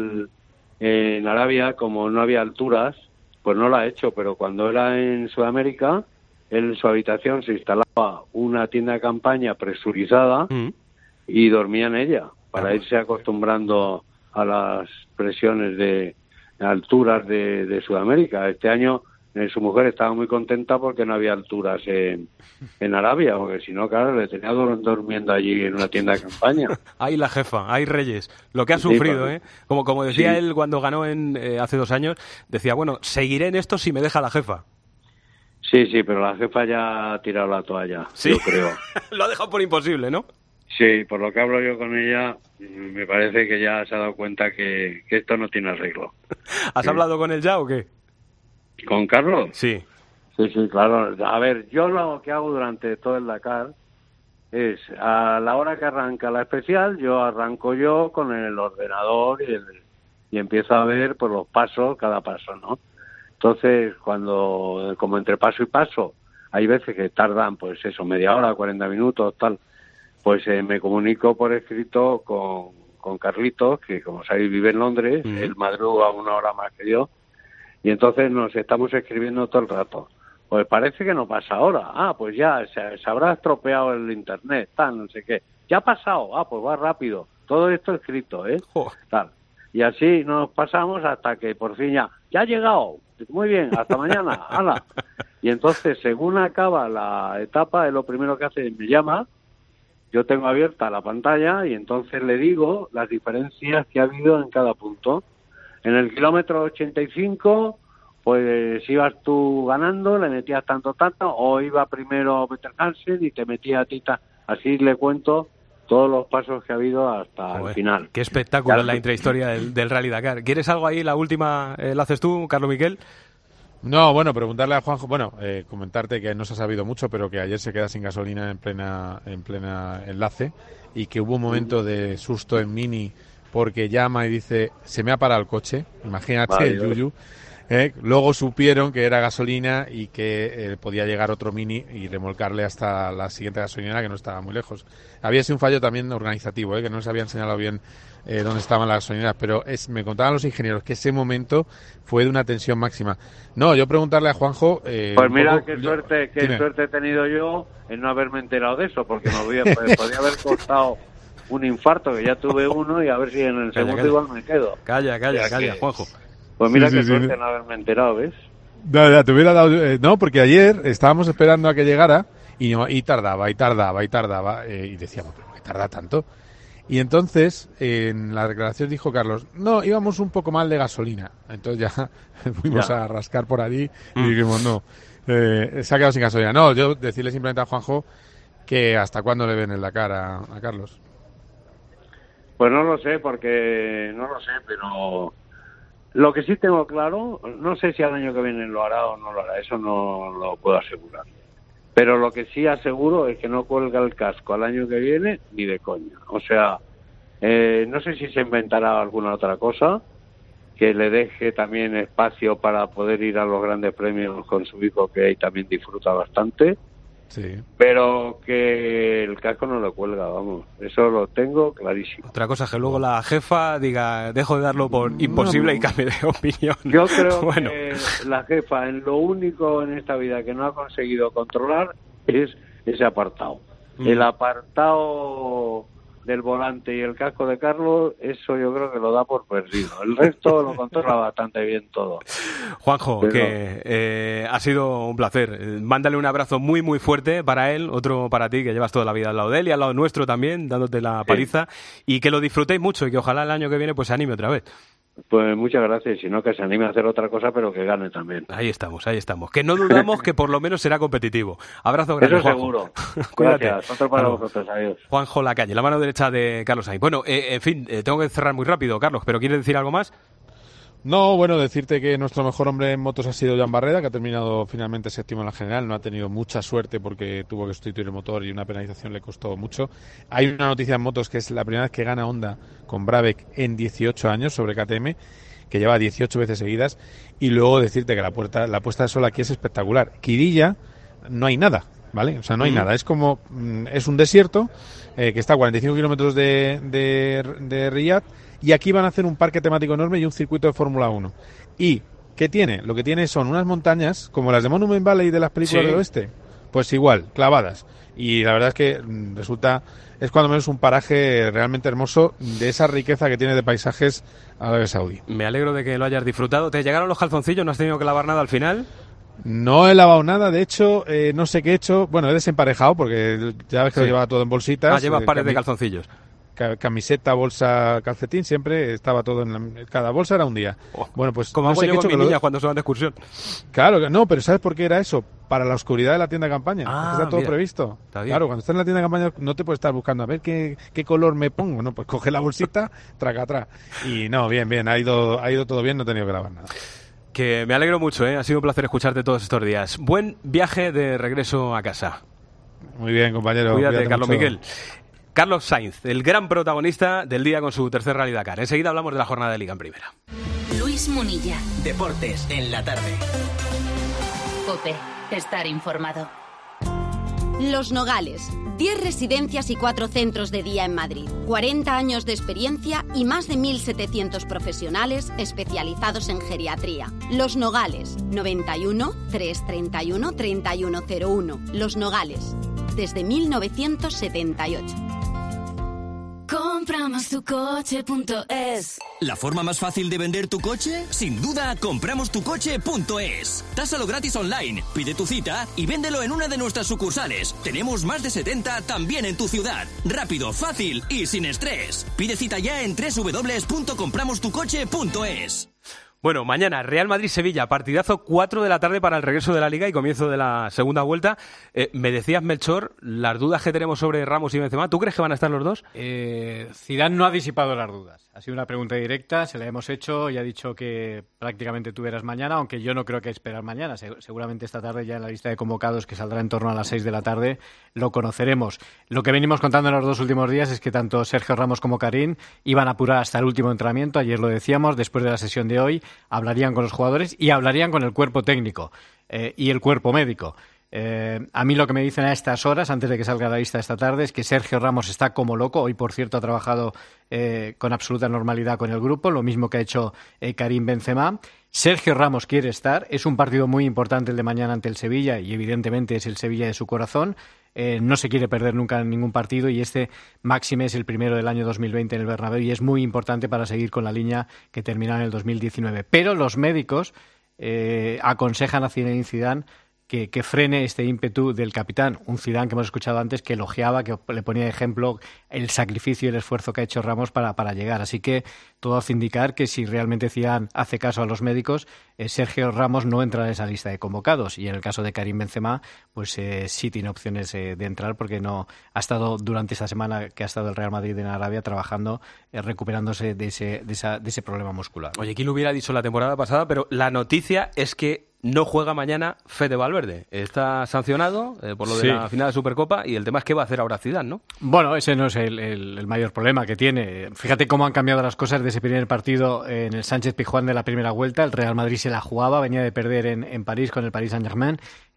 en Arabia, como no había alturas, pues no lo ha hecho, pero cuando era en Sudamérica, en su habitación se instalaba una tienda de campaña presurizada y dormía en ella, para irse acostumbrando a las presiones de alturas de Sudamérica. Este año su mujer estaba muy contenta porque no había alturas en Arabia, porque si no, claro, le tenía durmiendo allí en una tienda de campaña. Ahí la jefa, ahí Reyes, lo que ha sufrido, sí, como decía él cuando ganó hace 2 años, decía, bueno, seguiré en esto si me deja la jefa. Sí, pero la jefa ya ha tirado la toalla, ¿sí? Yo creo. Lo ha dejado por imposible, ¿no? Sí, por lo que hablo yo con ella, me parece que ya se ha dado cuenta que esto no tiene arreglo. ¿Has hablado con él ya o qué? ¿Con Carlos? Sí. Sí, claro. A ver, yo lo que hago durante todo el Dakar es, a la hora que arranca la especial, yo arranco con el ordenador y empiezo a ver pues los pasos, cada paso, ¿no? Entonces, como entre paso y paso, hay veces que tardan, pues eso, media hora, 40 minutos, tal, pues me comunico por escrito con Carlitos, que como sabéis vive en Londres, él madruga 1 hora más que yo, y entonces nos estamos escribiendo todo el rato. Pues parece que no pasa ahora. Pues ya se habrá estropeado el internet, tal, no sé qué. ¿qué ha pasado? Pues va rápido. Todo esto escrito, Tal. Y así nos pasamos hasta que por fin ya ha llegado. Muy bien, hasta mañana, hala. Y entonces, según acaba la etapa, lo primero que hace es me llama, yo tengo abierta la pantalla y entonces le digo las diferencias que ha habido en cada punto. En el kilómetro 85, pues ibas tú ganando, le metías tanto, o iba primero Peter Hansen y te metía a ti. Así le cuento todos los pasos que ha habido hasta el final. Qué espectáculo es la intrahistoria del Rally Dakar. ¿Quieres algo ahí? La última la haces tú, Carlos Miquel. No, bueno, preguntarle a Juanjo, comentarte que no se ha sabido mucho, pero que ayer se queda sin gasolina en plena enlace y que hubo un momento de susto en Mini porque llama y dice, se me ha parado el coche, imagínate el yuyu. Luego supieron que era gasolina y que podía llegar otro Mini y remolcarle hasta la siguiente gasolinera que no estaba muy lejos. Había sido un fallo también organizativo, que no les habían señalado bien dónde estaban las gasolineras, pero me contaban los ingenieros que ese momento fue de una tensión máxima. No, yo preguntarle a Juanjo... pues mira qué suerte he tenido yo en no haberme enterado de eso, porque podía haber costado un infarto, que ya tuve uno, y a ver si en el segundo igual me quedo. Calla, Juanjo. Pues mira qué suerte no haberme enterado, ¿ves? Ya, te hubiera dado... no, porque ayer estábamos esperando a que llegara y tardaba, y decíamos, ¿pero qué tarda tanto? Y entonces, en la declaración dijo Carlos, no, íbamos un poco mal de gasolina. Entonces ya fuimos a rascar por allí y dijimos, no, se ha quedado sin gasolina. No, yo decirle simplemente a Juanjo que hasta cuándo le ven en la cara a Carlos. Pues no lo sé, pero... Lo que sí tengo claro, no sé si al año que viene lo hará o no lo hará, eso no lo puedo asegurar. Pero lo que sí aseguro es que no cuelga el casco al año que viene ni de coña. O sea, no sé si se inventará alguna otra cosa que le deje también espacio para poder ir a los grandes premios con su hijo, que ahí también disfruta bastante. Sí. Pero que el casco no lo cuelga, vamos, eso lo tengo clarísimo. Otra cosa es que luego la jefa diga, dejo de darlo por imposible y cambie de opinión. Yo creo que la jefa en lo único en esta vida que no ha conseguido controlar es ese apartado. El apartado del volante y el casco de Carlos, eso yo creo que lo da por perdido. El resto lo controla bastante bien todo. Juanjo, que ha sido un placer. Mándale un abrazo muy, muy fuerte para él, otro para ti, que llevas toda la vida al lado de él y al lado nuestro también, dándote la paliza, y que lo disfrutéis mucho y que ojalá el año que viene pues se anime otra vez. Pues muchas gracias, sino que se anime a hacer otra cosa, pero que gane también. Ahí estamos. Que no dudamos que por lo menos será competitivo. Abrazo grande, eso Juanjo. Seguro. Cuídate. Gracias. Otro para vosotros. Adiós. Juanjo Lacalle, la mano derecha de Carlos Sainz. Bueno, en fin, tengo que cerrar muy rápido, Carlos, pero ¿quieres decir algo más? No, bueno, decirte que nuestro mejor hombre en motos ha sido Joan Barreda, que ha terminado finalmente séptimo en la general. No ha tenido mucha suerte porque tuvo que sustituir el motor y una penalización le costó mucho. Hay una noticia en motos que es la primera vez que gana Honda con Brabec en 18 años sobre KTM, que lleva 18 veces seguidas. Y luego decirte que la puesta de sol aquí es espectacular. Quirilla no hay nada, ¿vale? O sea, no hay nada. Es como, es un desierto que está a 45 kilómetros de Riyadh, y aquí van a hacer un parque temático enorme y un circuito de Fórmula 1. ¿Y qué tiene? Lo que tiene son unas montañas, como las de Monument Valley de las películas del oeste, pues igual, clavadas. Y la verdad es que es cuando menos un paraje realmente hermoso de esa riqueza que tiene de paisajes Arabia Saudí. Me alegro de que lo hayas disfrutado. ¿Te llegaron los calzoncillos? ¿No has tenido que lavar nada al final? No he lavado nada, de hecho, no sé qué he hecho. Bueno, he desemparejado porque ya ves que lo llevaba todo en bolsitas. Llevas pares de calzoncillos. Camiseta, bolsa, calcetín, siempre estaba todo cada bolsa era un día. Bueno, pues como no hago sé yo con mis niñas cuando se van de excursión. Claro, no, pero ¿sabes por qué era eso? Para la oscuridad de la tienda de campaña. Está todo previsto. Claro, cuando estás en la tienda de campaña no te puedes estar buscando a ver qué color me pongo, no, pues coge la bolsita, traca atrás. Y no, bien, ha ido todo bien, no he tenido que lavar nada. Que me alegro mucho, ha sido un placer escucharte todos estos días. Buen viaje de regreso a casa. Muy bien, compañero. Cuídate, Carlos Miquel. Carlos Sainz, el gran protagonista del día con su tercer Rally Dakar. Enseguida hablamos de la jornada de Liga en Primera. Luis Munilla. Deportes en la tarde. COPE. Estar informado. Los Nogales. 10 residencias y 4 centros de día en Madrid. 40 años de experiencia y más de 1.700 profesionales especializados en geriatría. Los Nogales. 91 331 3101. Los Nogales. Desde 1978. compramostucoche.es. ¿La forma más fácil de vender tu coche? Sin duda, compramostucoche.es. Tásalo gratis online, pide tu cita y véndelo en una de nuestras sucursales. Tenemos más de 70 también en tu ciudad. Rápido, fácil y sin estrés. Pide cita ya en www.compramostucoche.es. Bueno, mañana Real Madrid-Sevilla, partidazo 4 de la tarde para el regreso de la Liga y comienzo de la segunda vuelta. Me decías, Melchor, las dudas que tenemos sobre Ramos y Benzema, ¿tú crees que van a estar los dos? Zidane no ha disipado las dudas. Ha sido una pregunta directa, se la hemos hecho y ha dicho que prácticamente tú verás mañana, aunque yo no creo que esperar mañana. Seguramente esta tarde ya en la lista de convocados, que saldrá en torno a las 6 de la tarde, lo conoceremos. Lo que venimos contando en los 2 últimos días es que tanto Sergio Ramos como Karim iban a apurar hasta el último entrenamiento. Ayer lo decíamos, después de la sesión de hoy hablarían con los jugadores y hablarían con el cuerpo técnico y el cuerpo médico. A mí lo que me dicen a estas horas, antes de que salga la lista esta tarde, es que Sergio Ramos está como loco. Hoy, por cierto, ha trabajado con absoluta normalidad con el grupo, lo mismo que ha hecho Karim Benzema. Sergio Ramos quiere estar. Es un partido muy importante el de mañana ante el Sevilla y evidentemente es el Sevilla de su corazón. No se quiere perder nunca ningún partido y este máxime es el primero del año 2020 en el Bernabéu y es muy importante para seguir con la línea que termina en el 2019. Pero los médicos aconsejan a Zinedine Zidane que frene este ímpetu del capitán, un Zidane que hemos escuchado antes que elogiaba, que le ponía de ejemplo el sacrificio y el esfuerzo que ha hecho Ramos para llegar. Así que todo hace indicar que si realmente Zidane hace caso a los médicos, Sergio Ramos no entra en esa lista de convocados y en el caso de Karim Benzema pues sí tiene opciones de entrar porque no ha estado durante esta semana que ha estado el Real Madrid en Arabia trabajando, recuperándose de ese problema muscular. Oye, ¿quién lo hubiera dicho la temporada pasada? Pero la noticia es que no juega mañana Fede Valverde. Está sancionado por lo de la final de Supercopa y el tema es qué va a hacer ahora Zidane, ¿no? Bueno, ese no es el mayor problema que tiene. Fíjate cómo han cambiado las cosas de ese primer partido en el Sánchez-Pizjuán de la primera vuelta. El Real Madrid se la jugaba, venía de perder en París con el Paris Saint-Germain.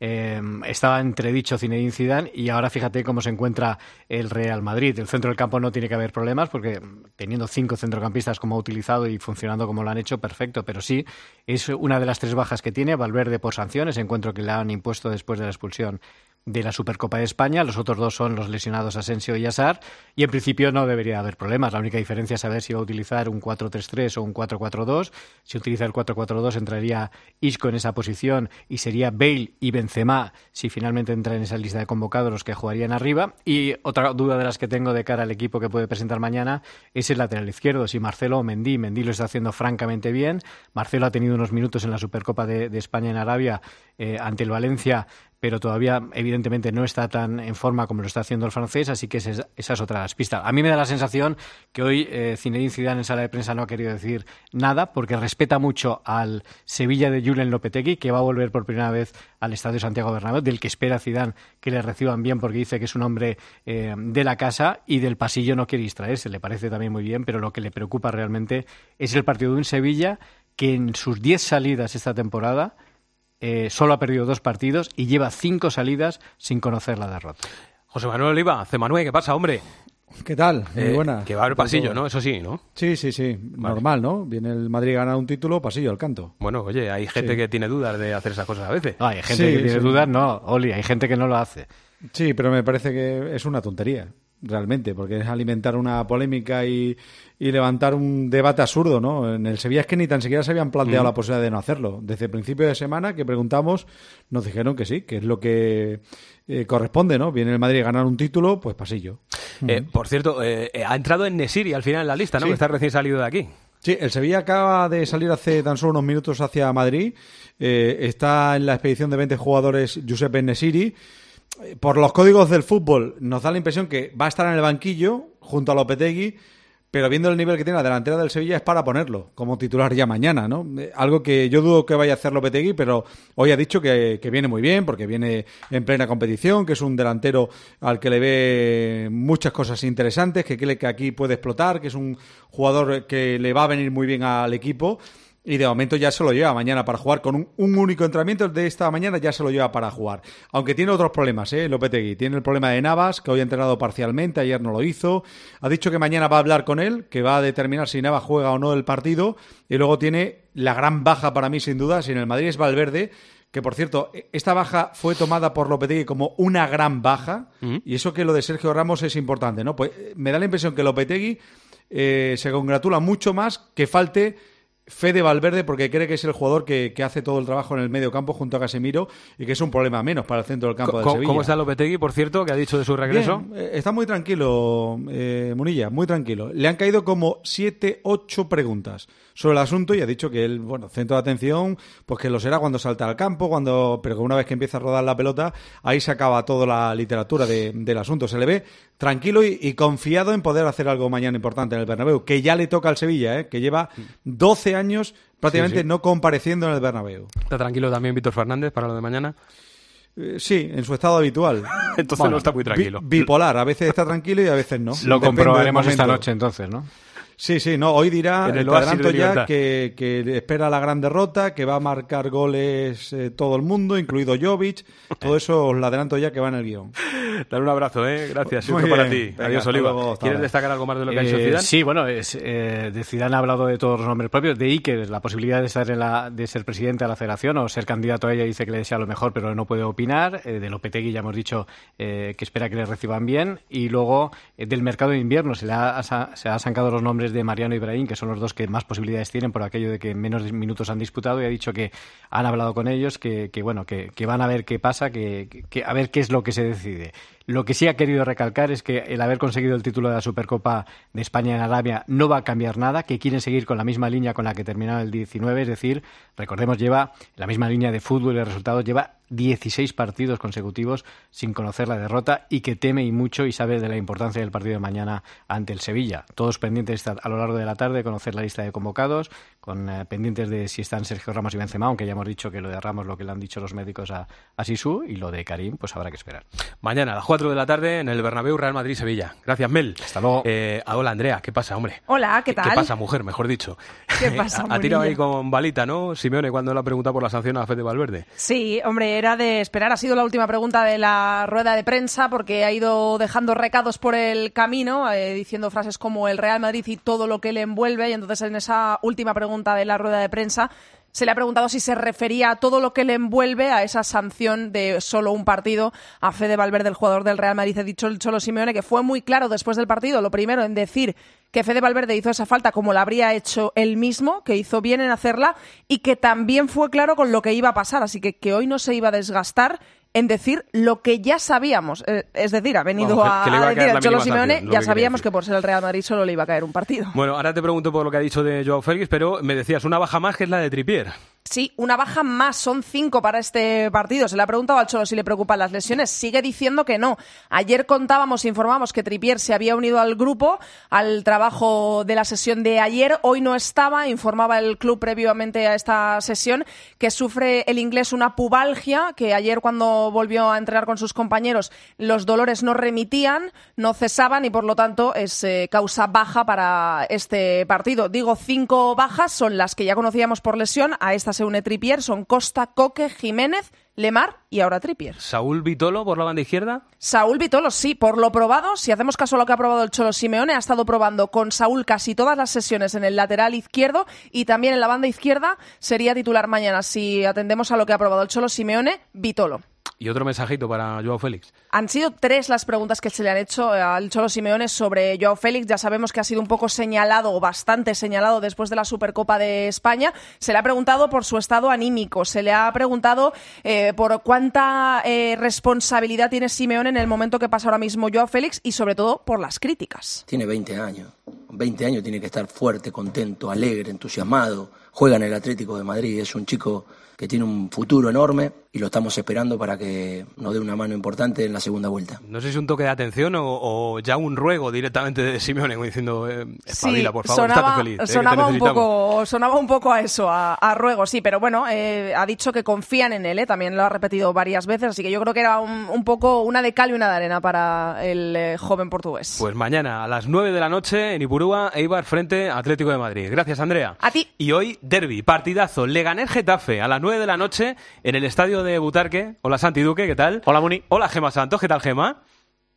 Estaba entredicho Zinedine Zidane y ahora fíjate cómo se encuentra el Real Madrid. El centro del campo no tiene que haber problemas porque teniendo 5 centrocampistas como ha utilizado y funcionando como lo han hecho, perfecto, pero sí, es una de las 3 bajas que tiene Valverde por sanciones, encuentro que le han impuesto después de la expulsión de la Supercopa de España. Los otros 2 son los lesionados Asensio y Hazard y en principio no debería haber problemas. La única diferencia es saber si va a utilizar un 4-3-3 o un 4-4-2. Si utiliza el 4-4-2 entraría Isco en esa posición y sería Bale y Benzema si finalmente entra en esa lista de convocados los que jugarían arriba. Y otra duda de las que tengo de cara al equipo que puede presentar mañana es el lateral izquierdo, si Marcelo o Mendy. Mendy lo está haciendo francamente bien. Marcelo ha tenido unos minutos en la Supercopa de España en Arabia ante el Valencia, pero todavía evidentemente no está tan en forma como lo está haciendo el francés, así que esa es otra pista. A mí me da la sensación que hoy Zinedine Zidane en sala de prensa no ha querido decir nada porque respeta mucho al Sevilla de Julen Lopetegui, que va a volver por primera vez al Estadio Santiago Bernabéu, del que espera Zidane que le reciban bien porque dice que es un hombre de la casa y del pasillo no quiere distraerse, le parece también muy bien, pero lo que le preocupa realmente es el partido de un Sevilla que en sus 10 salidas esta temporada solo ha perdido 2 partidos y lleva 5 salidas sin conocer la derrota. José Manuel Oliva, Manuel, ¿qué pasa, hombre? ¿Qué tal? Muy buena. Que va a haber pasillo, ¿no? Eso sí, ¿no? Sí. Vale. Normal, ¿no? Viene el Madrid a ganar un título, pasillo al canto. Bueno, oye, hay gente que tiene dudas de hacer esas cosas a veces. No, hay gente que tiene dudas, no, Oli, hay gente que no lo hace. Sí, pero me parece que es una tontería, realmente, porque es alimentar una polémica y levantar un debate absurdo, ¿no? En el Sevilla es que ni tan siquiera se habían planteado la posibilidad de no hacerlo. Desde el principio de semana que preguntamos, nos dijeron que sí, que es lo que corresponde, ¿no? Viene el Madrid a ganar un título, pues pasillo. Por cierto, ha entrado en Nesiri al final en la lista, ¿no? Sí. Que está recién salido de aquí. Sí, el Sevilla acaba de salir hace tan solo unos minutos hacia Madrid. Está en la expedición de 20 jugadores Giuseppe Nesiri. Por los códigos del fútbol nos da la impresión que va a estar en el banquillo junto a Lopetegui, pero viendo el nivel que tiene la delantera del Sevilla es para ponerlo como titular ya mañana, ¿no? Algo que yo dudo que vaya a hacer Lopetegui, pero hoy ha dicho que viene muy bien porque viene en plena competición, que es un delantero al que le ve muchas cosas interesantes, que cree que aquí puede explotar, que es un jugador que le va a venir muy bien al equipo. Y de momento ya se lo lleva mañana para jugar. Con un único entrenamiento de esta mañana ya se lo lleva para jugar. Aunque tiene otros problemas, Lopetegui. Tiene el problema de Navas, que hoy ha entrenado parcialmente, ayer no lo hizo. Ha dicho que mañana va a hablar con él, que va a determinar si Navas juega o no el partido. Y luego tiene la gran baja para mí, sin duda, si en el Madrid es Valverde, que por cierto, esta baja fue tomada por Lopetegui como una gran baja, y eso que lo de Sergio Ramos es importante, ¿no? Pues me da la impresión que Lopetegui se congratula mucho más que falte Fede Valverde, porque cree que es el jugador que hace todo el trabajo en el medio campo junto a Casemiro y que es un problema menos para el centro del campo del Sevilla. ¿Cómo está Lopetegui, por cierto, que ha dicho de su regreso? Bien, está muy tranquilo, Munilla, muy tranquilo. Le han caído como 7, 8 preguntas sobre el asunto y ha dicho que él, centro de atención, pues que lo será cuando salta al campo, pero que una vez que empieza a rodar la pelota, ahí se acaba toda la literatura del asunto. Se le ve tranquilo y confiado en poder hacer algo mañana importante en el Bernabéu, que ya le toca al Sevilla, que lleva 12 años prácticamente no compareciendo en el Bernabéu. ¿Está tranquilo también Víctor Fernández para lo de mañana? Sí, en su estado habitual. Entonces no está muy tranquilo. Bipolar, a veces está tranquilo y a veces no. Lo comprobaremos esta noche entonces, ¿no? Sí, no, hoy dirá, te adelanto ya, que espera la gran derrota, que va a marcar goles todo el mundo, incluido Jovic, todo eso os lo adelanto ya que va en el guión. Dale un abrazo, gracias, otro para ti. Venga, adiós, Oliva. Luego, ¿Quieres destacar algo más de lo que ha hecho Zidane? Sí, bueno, de Zidane ha hablado de todos los nombres propios, de Iker, la posibilidad de estar de ser presidente de la federación o ser candidato a ella, dice que le desea lo mejor, pero no puede opinar. De Lopetegui ya hemos dicho que espera que le reciban bien, y luego del mercado de invierno se ha sacado los nombres de Mariano y Brahim, que son los dos que más posibilidades tienen por aquello de que menos minutos han disputado, y ha dicho que han hablado con ellos, que van a ver qué pasa, que a ver qué es lo que se decide. Lo que sí ha querido recalcar es que el haber conseguido el título de la Supercopa de España en Arabia no va a cambiar nada, que quieren seguir con la misma línea con la que terminaron el 19, es decir, recordemos, lleva la misma línea de fútbol y de resultados, lleva 16 partidos consecutivos sin conocer la derrota, y que teme y mucho y sabe de la importancia del partido de mañana ante el Sevilla. Todos pendientes a lo largo de la tarde de conocer la lista de convocados, con pendientes de si están Sergio Ramos y Benzema, aunque ya hemos dicho que lo de Ramos, lo que le han dicho los médicos a Sisu, y lo de Karim, pues habrá que esperar. Mañana a las 4 de la tarde en el Bernabéu, Real Madrid-Sevilla. Gracias, Mel. Hasta luego. Hola, Andrea. ¿Qué pasa, hombre? Hola, ¿qué tal? ¿Qué pasa, mujer? Mejor dicho. ¿Qué pasa, Ha tirado ahí con balita, ¿no, Simeone, cuando le ha preguntado por la sanción a Fede Valverde? Sí, hombre, era de esperar. Ha sido la última pregunta de la rueda de prensa, porque ha ido dejando recados por el camino, diciendo frases como el Real Madrid y todo lo que le envuelve, y entonces en esa última pregunta de la rueda de prensa se le ha preguntado si se refería a todo lo que le envuelve a esa sanción de solo un partido a Fede Valverde, el jugador del Real Madrid. Ha dicho el Cholo Simeone, que fue muy claro después del partido, lo primero en decir que Fede Valverde hizo esa falta como la habría hecho él mismo, que hizo bien en hacerla, y que también fue claro con lo que iba a pasar, así que hoy no se iba a desgastar en decir lo que ya sabíamos. Es decir, ha venido a decir el Cholo Simeone, ya sabíamos que por ser el Real Madrid solo le iba a caer un partido. Bueno, ahora te pregunto por lo que ha dicho de Joao Félix, pero me decías una baja más, que es la de Trippier. Sí, una baja más, son 5 para este partido. Se le ha preguntado al Cholo si le preocupan las lesiones, sigue diciendo que no. Ayer informábamos que Trippier se había unido al grupo, al trabajo de la sesión de ayer. Hoy no estaba, informaba el club previamente a esta sesión, que sufre el inglés una pubalgia, que ayer cuando volvió a entrenar con sus compañeros los dolores no remitían, no cesaban, y por lo tanto es causa baja para este partido. Digo, 5 bajas son las que ya conocíamos por lesión. A esta se une Trippier, son Costa, Coque, Jiménez, Lemar y ahora Trippier. ¿Saúl Vitolo por la banda izquierda? Saúl Vitolo, sí, por lo probado, si hacemos caso a lo que ha probado el Cholo Simeone, ha estado probando con Saúl casi todas las sesiones en el lateral izquierdo, y también en la banda izquierda sería titular mañana. Si atendemos a lo que ha probado el Cholo Simeone, Vitolo. Y otro mensajito para Joao Félix. Han sido 3 las preguntas que se le han hecho al Cholo Simeone sobre Joao Félix. Ya sabemos que ha sido un poco señalado, o bastante señalado, después de la Supercopa de España. Se le ha preguntado por su estado anímico, se le ha preguntado por cuánta responsabilidad tiene Simeone en el momento que pasa ahora mismo Joao Félix, y sobre todo por las críticas. Tiene 20 años. Con 20 años tiene que estar fuerte, contento, alegre, entusiasmado. Juega en el Atlético de Madrid, es un chico que tiene un futuro enorme, y lo estamos esperando para que nos dé una mano importante en la segunda vuelta. No sé si un toque de atención o ya un ruego directamente de Simeone, diciendo espabila, por favor, estate feliz. Sonaba un poco a eso, a ruego, sí, pero bueno, ha dicho que confían en él, también lo ha repetido varias veces, así que yo creo que era un poco una de cal y una de arena para el joven portugués. Pues mañana a las 9 de la noche en Ipurúa, Eibar frente a Atlético de Madrid. Gracias, Andrea. A ti. Y hoy, derbi, partidazo, Leganés-Getafe a las 9 de la noche en el estadio de Butarque. Hola, Santi Duque, ¿qué tal? Hola, Muni. Hola, Gema Santos, ¿qué tal, Gema?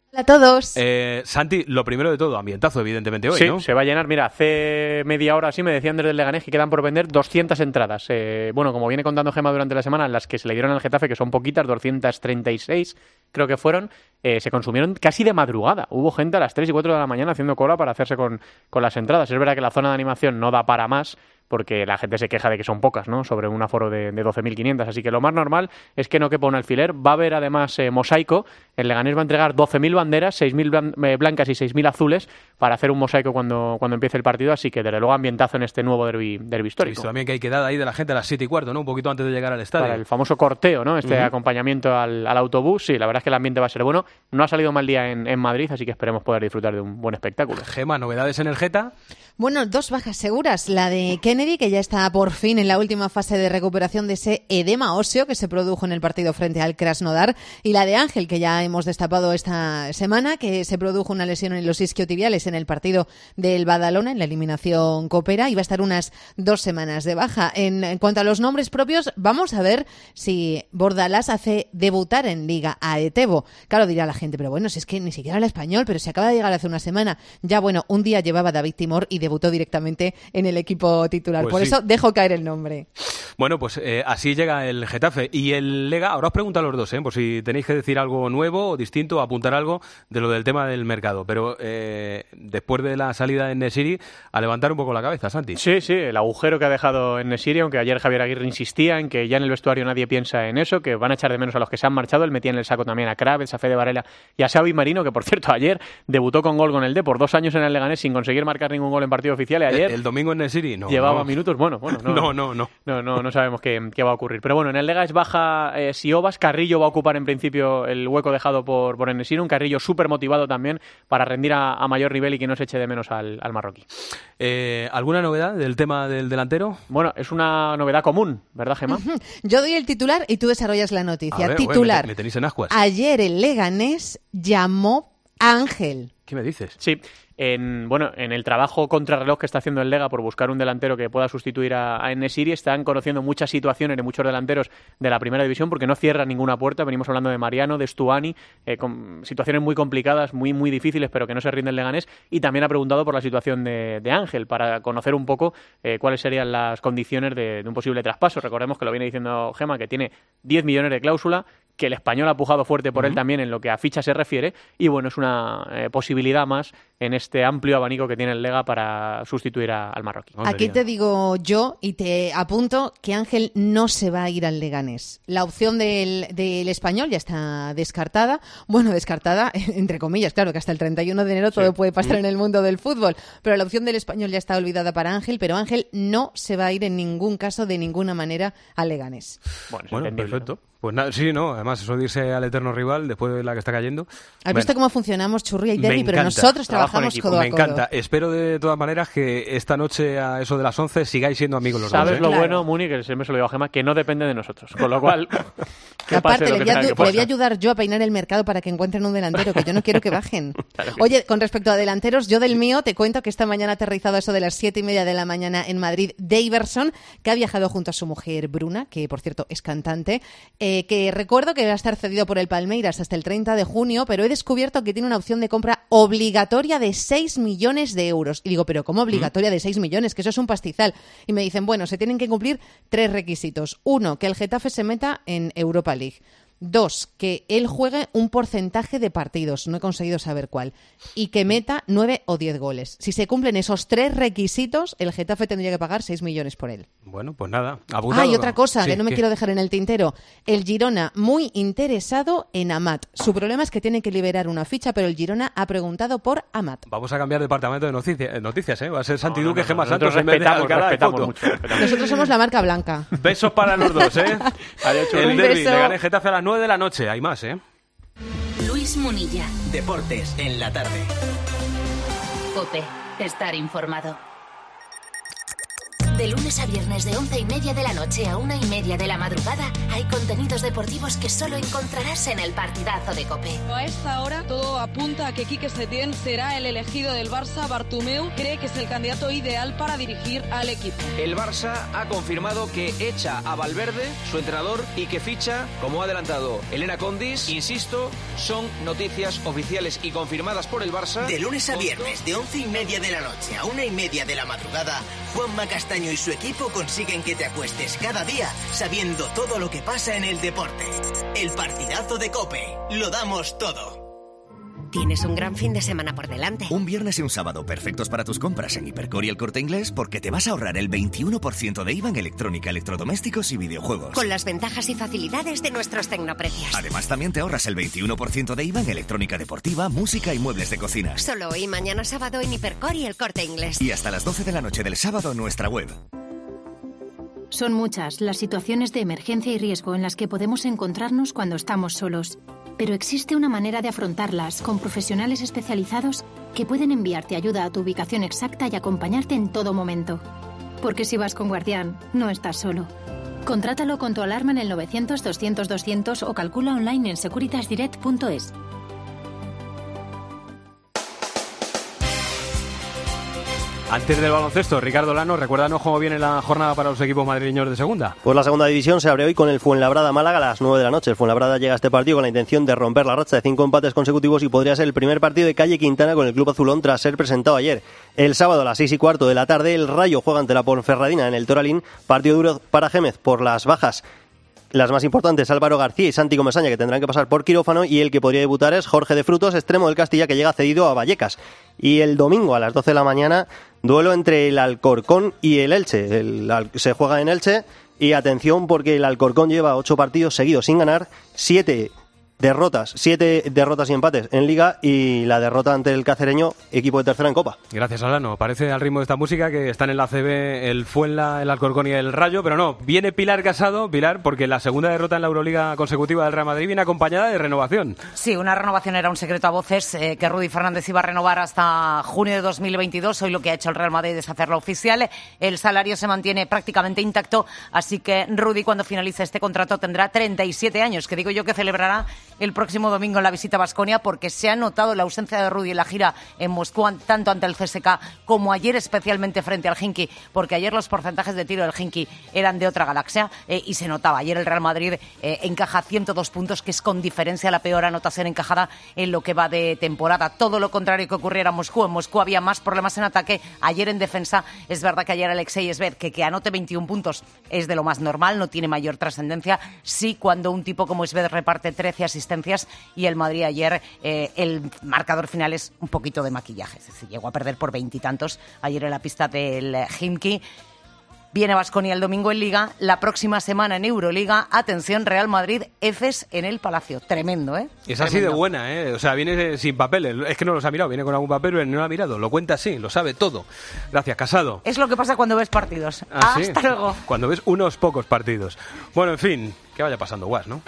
Hola a todos. Santi, lo primero de todo, ambientazo evidentemente hoy, sí, ¿no? Se va a llenar. Mira, hace media hora así me decían desde el Leganés que quedan por vender 200 entradas. Bueno, como viene contando Gemma durante la semana, las que se le dieron al Getafe, que son poquitas, 236 creo que fueron, se consumieron casi de madrugada. Hubo gente a las 3 y 4 de la mañana haciendo cola para hacerse con las entradas. Es verdad que la zona de animación no da para más, porque la gente se queja de que son pocas, ¿no? Sobre un aforo de 12.500. Así que lo más normal es que no quepa un alfiler. Va a haber además mosaico. El Leganés va a entregar 12.000 banderas, 6.000 blancas y 6.000 azules para hacer un mosaico cuando empiece el partido. Así que desde luego ambientazo en este nuevo derbi histórico. Visto también que hay quedada ahí de la gente a las 7 y cuarto, ¿no? Un poquito antes de llegar al estadio. Para el famoso corteo, ¿no? Este acompañamiento al autobús. Sí, la verdad es que el ambiente va a ser bueno. No ha salido mal día en Madrid, así que esperemos poder disfrutar de un buen espectáculo. Gema, ¿novedades en el Geta? Bueno, 2 bajas seguras. La de Kennedy, que ya está por fin en la última fase de recuperación de ese edema óseo que se produjo en el partido frente al Krasnodar, y la de Ángel, que ya hemos destapado esta semana, que se produjo una lesión en los isquiotibiales en el partido del Badalona, en la eliminación copera, y va a estar unas 2 semanas de baja. En cuanto a los nombres propios, vamos a ver si Bordalás hace debutar en Liga a Etebo. Claro, dirá la gente, pero bueno, si es que ni siquiera el español, pero se acaba de llegar hace una semana. Ya, bueno, un día llevaba David Timor y debutó directamente en el equipo titular. Pues por sí. eso dejo caer el nombre. Bueno, pues así llega el Getafe. Y el Lega, ahora os pregunto a los dos, por si tenéis que decir algo nuevo o distinto, apuntar algo de lo del tema del mercado. Pero después de la salida de En-Nesyri, a levantar un poco la cabeza, Santi. Sí, el agujero que ha dejado En-Nesyri, aunque ayer Javier Aguirre insistía en que ya en el vestuario nadie piensa en eso, que van a echar de menos a los que se han marchado. Él metía en el saco también a Kravets, a Fede Varela y a Xavi Marino, que por cierto ayer debutó con gol con el Depor, 2 años en el Leganés sin conseguir marcar ningún gol en partido oficial, y ayer el domingo en En-Nesyri llevaba minutos. Bueno, no sabemos qué va a ocurrir. Pero bueno, en el Lega es baja Siobas. Carrillo va a ocupar en principio el hueco dejado por En-Nesyri, un Carrillo súper motivado también para rendir a mayor nivel y que no se eche de menos al marroquí. ¿Alguna novedad del tema del delantero? Bueno, es una novedad común, ¿verdad, Gemma? Yo doy el titular y tú desarrollas la noticia. A ver, titular. me tenéis en ascuas. Ayer el Leganés llamó a Ángel. ¿Qué me dices? Sí. En el trabajo contrarreloj que está haciendo el Lega por buscar un delantero que pueda sustituir a En-Nesyri, están conociendo muchas situaciones de muchos delanteros de la primera división porque no cierran ninguna puerta. Venimos hablando de Mariano, de Stuani, con situaciones muy complicadas, muy difíciles, pero que no se rinde el Leganés. Y también ha preguntado por la situación de Ángel para conocer un poco cuáles serían las condiciones de un posible traspaso. Recordemos que lo viene diciendo Gema, que tiene 10 millones de cláusula, que el español ha pujado fuerte por él también en lo que a ficha se refiere, y bueno, es una posibilidad más en este amplio abanico que tiene el Lega para sustituir al marroquí. Aquí te digo yo y te apunto que Ángel no se va a ir al Leganés. La opción del español ya está descartada. Bueno, descartada entre comillas, claro que hasta el 31 de enero todo puede pasar en el mundo del fútbol, pero la opción del español ya está olvidada para Ángel, pero Ángel no se va a ir en ningún caso, de ninguna manera, al Leganés. Bueno, perfecto. ¿No? Pues nada, sí, no, además eso de irse al eterno rival después de la que está cayendo. ¿Has visto cómo funcionamos, Churri y Derby? Pero nosotros trabajamos codo a codo. Me encanta. Espero de todas maneras que esta noche a eso de las 11 sigáis siendo amigos los dos. ¿Sabes lo bueno, Muni? Que siempre se lo digo a Gemma, que no depende de nosotros. Con lo cual, aparte, le voy a ayudar yo a peinar el mercado para que encuentren un delantero, que yo no quiero que bajen. Claro que Oye, con respecto a delanteros, yo del mío te cuento que esta mañana ha aterrizado a eso de las 7:30 de la mañana en Madrid, Daverson, que ha viajado junto a su mujer Bruna, que por cierto es cantante, que recuerdo que va a estar cedido por el Palmeiras hasta el 30 de junio, pero he descubierto que tiene una opción de compra obligatoria de 6 millones de euros. Y digo, ¿pero cómo obligatoria de 6 millones? Que eso es un pastizal. Y me dicen, bueno, se tienen que cumplir 3 requisitos. 1, que el Getafe se meta en Europa League. 2, que él juegue un porcentaje de partidos, no he conseguido saber cuál, y que meta 9 o 10 goles. Si se cumplen esos 3 requisitos, el Getafe tendría que pagar 6 millones por él. Bueno, pues nada. Apuntado. Y otra cosa que no me quiero dejar en el tintero. El Girona muy interesado en Amat. Su problema es que tiene que liberar una ficha, pero el Girona ha preguntado por Amat. Vamos a cambiar departamento de noticias, ¿eh? Va a ser Santi Duque, Gemma Santos. Respetamos mucho. Nosotros somos la marca blanca. Besos para los dos, ¿eh? El derbi, Leganés Getafe a las 9 de la noche. Hay más, ¿eh? Luis Munilla. Deportes en la tarde. COPE. Estar informado. De lunes a viernes de 11:30 de la noche a 1:30 de la madrugada hay contenidos deportivos que solo encontrarás en el Partidazo de COPE. A esta hora todo apunta a que Quique Setién será el elegido del Barça. Bartomeu cree que es el candidato ideal para dirigir al equipo. El Barça ha confirmado que echa a Valverde, su entrenador, y que ficha, como ha adelantado Elena Condis. Insisto, son noticias oficiales y confirmadas por el Barça. De lunes a viernes de 11:30 de la noche a 1:30 de la madrugada, Juanma Castaño y su equipo consiguen que te acuestes cada día sabiendo todo lo que pasa en el deporte. El Partidazo de COPE. Lo damos todo. Tienes un gran fin de semana por delante. Un viernes y un sábado perfectos para tus compras en Hipercor y El Corte Inglés, porque te vas a ahorrar el 21% de IVA en electrónica, electrodomésticos y videojuegos. Con las ventajas y facilidades de nuestros tecnoprecios. Además, también te ahorras el 21% de IVA en electrónica deportiva, música y muebles de cocina. Solo hoy y mañana sábado en Hipercor y El Corte Inglés. Y hasta las 12 de la noche del sábado en nuestra web. Son muchas las situaciones de emergencia y riesgo en las que podemos encontrarnos cuando estamos solos. Pero existe una manera de afrontarlas con profesionales especializados que pueden enviarte ayuda a tu ubicación exacta y acompañarte en todo momento. Porque si vas con Guardián, no estás solo. Contrátalo con tu alarma en el 900-200-200 o calcula online en securitasdirect.es. Antes del baloncesto, Ricardo Lano, recuérdanos cómo viene la jornada para los equipos madrileños de segunda. Pues la segunda división se abre hoy con el Fuenlabrada-Málaga a las 9 de la noche. El Fuenlabrada llega a este partido con la intención de romper la racha de 5 empates consecutivos y podría ser el primer partido de Calle Quintana con el club azulón tras ser presentado ayer. El sábado a las 6:15 de la tarde, el Rayo juega ante la Ponferradina en el Toralín. Partido duro para Gémez por las bajas. Las más importantes, Álvaro García y Santi Comesaña, que tendrán que pasar por quirófano, y el que podría debutar es Jorge de Frutos, extremo del Castilla, que llega cedido a Vallecas. Y el domingo a las 12 de la mañana, duelo entre el Alcorcón y el Elche. Se juega en Elche y atención porque el Alcorcón lleva 8 partidos seguidos sin ganar, 7 derrotas y empates en Liga, y la derrota ante el Cacereño, equipo de tercera en Copa. Gracias, Alano. Parece al ritmo de esta música que están en la CB el Fuenla, el Alcorcón y el Rayo, pero no, viene Pilar Casado, porque la segunda derrota en la Euroliga consecutiva del Real Madrid viene acompañada de renovación. Sí, una renovación era un secreto a voces, que Rudy Fernández iba a renovar hasta junio de 2022. Hoy lo que ha hecho el Real Madrid es hacerlo oficial. El salario se mantiene prácticamente intacto, así que Rudy, cuando finalice este contrato, tendrá 37 años, que digo yo que celebrará el próximo domingo en la visita a Baskonia, porque se ha notado la ausencia de Rudy en la gira en Moscú, tanto ante el CSKA como ayer, especialmente frente al Khimki, porque ayer los porcentajes de tiro del Khimki eran de otra galaxia, y se notaba. Ayer el Real Madrid encaja 102 puntos, que es con diferencia la peor anotación encajada en lo que va de temporada. Todo lo contrario que ocurriera en Moscú. En Moscú había más problemas en ataque. Ayer en defensa, es verdad que ayer Alexei Esved, que anote 21 puntos es de lo más normal, no tiene mayor trascendencia. Sí, cuando un tipo como Esved reparte 13 asistencias, y el Madrid ayer, el marcador final es un poquito de maquillaje. Se llegó a perder por 20 y tantos ayer en la pista del Khimki. Viene Baskonia el domingo en Liga, la próxima semana en Euroliga. Atención, Real Madrid, Efes en el Palacio. Tremendo, ¿eh? Es así de buena, ¿eh? O sea, viene sin papeles. Es que no los ha mirado, viene con algún papel, pero no lo ha mirado. Lo cuenta así, lo sabe todo. Gracias, Casado. Es lo que pasa cuando ves partidos. Hasta luego. Cuando ves unos pocos partidos. Bueno, en fin, que vaya pasando guas, ¿no?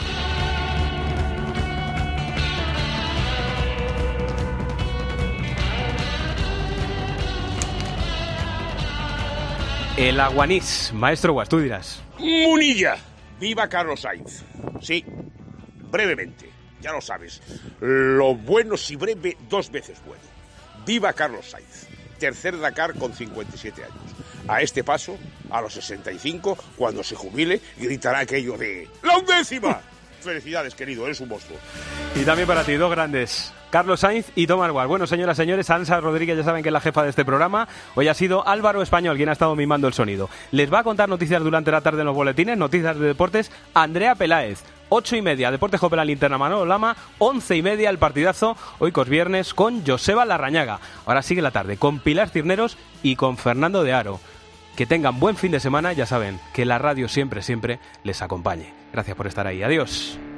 El Aguanís, maestro Guas, tú dirás. Munilla, viva Carlos Sainz. Sí, brevemente, ya lo sabes. Lo bueno si breve, 2 veces bueno. Viva Carlos Sainz, tercer Dakar con 57 años. A este paso, a los 65, cuando se jubile, gritará aquello de ¡la 11ª! Felicidades, querido, eres un monstruo. Y también para ti, 2 grandes, Carlos Sainz y Tomás Guas. Bueno, señoras y señores, Ansa Rodríguez ya saben que es la jefa de este programa. Hoy ha sido Álvaro Español quien ha estado mimando el sonido. Les va a contar noticias durante la tarde en los boletines, noticias de deportes, Andrea Peláez. 8:30, Deportes Cope la linterna, Manolo Lama. 11:30, el partidazo, hoy viernes, con Joseba Larrañaga. Ahora sigue la tarde con Pilar Cirneros y con Fernando de Aro. Que tengan buen fin de semana, ya saben que la radio siempre les acompañe. Gracias por estar ahí. Adiós.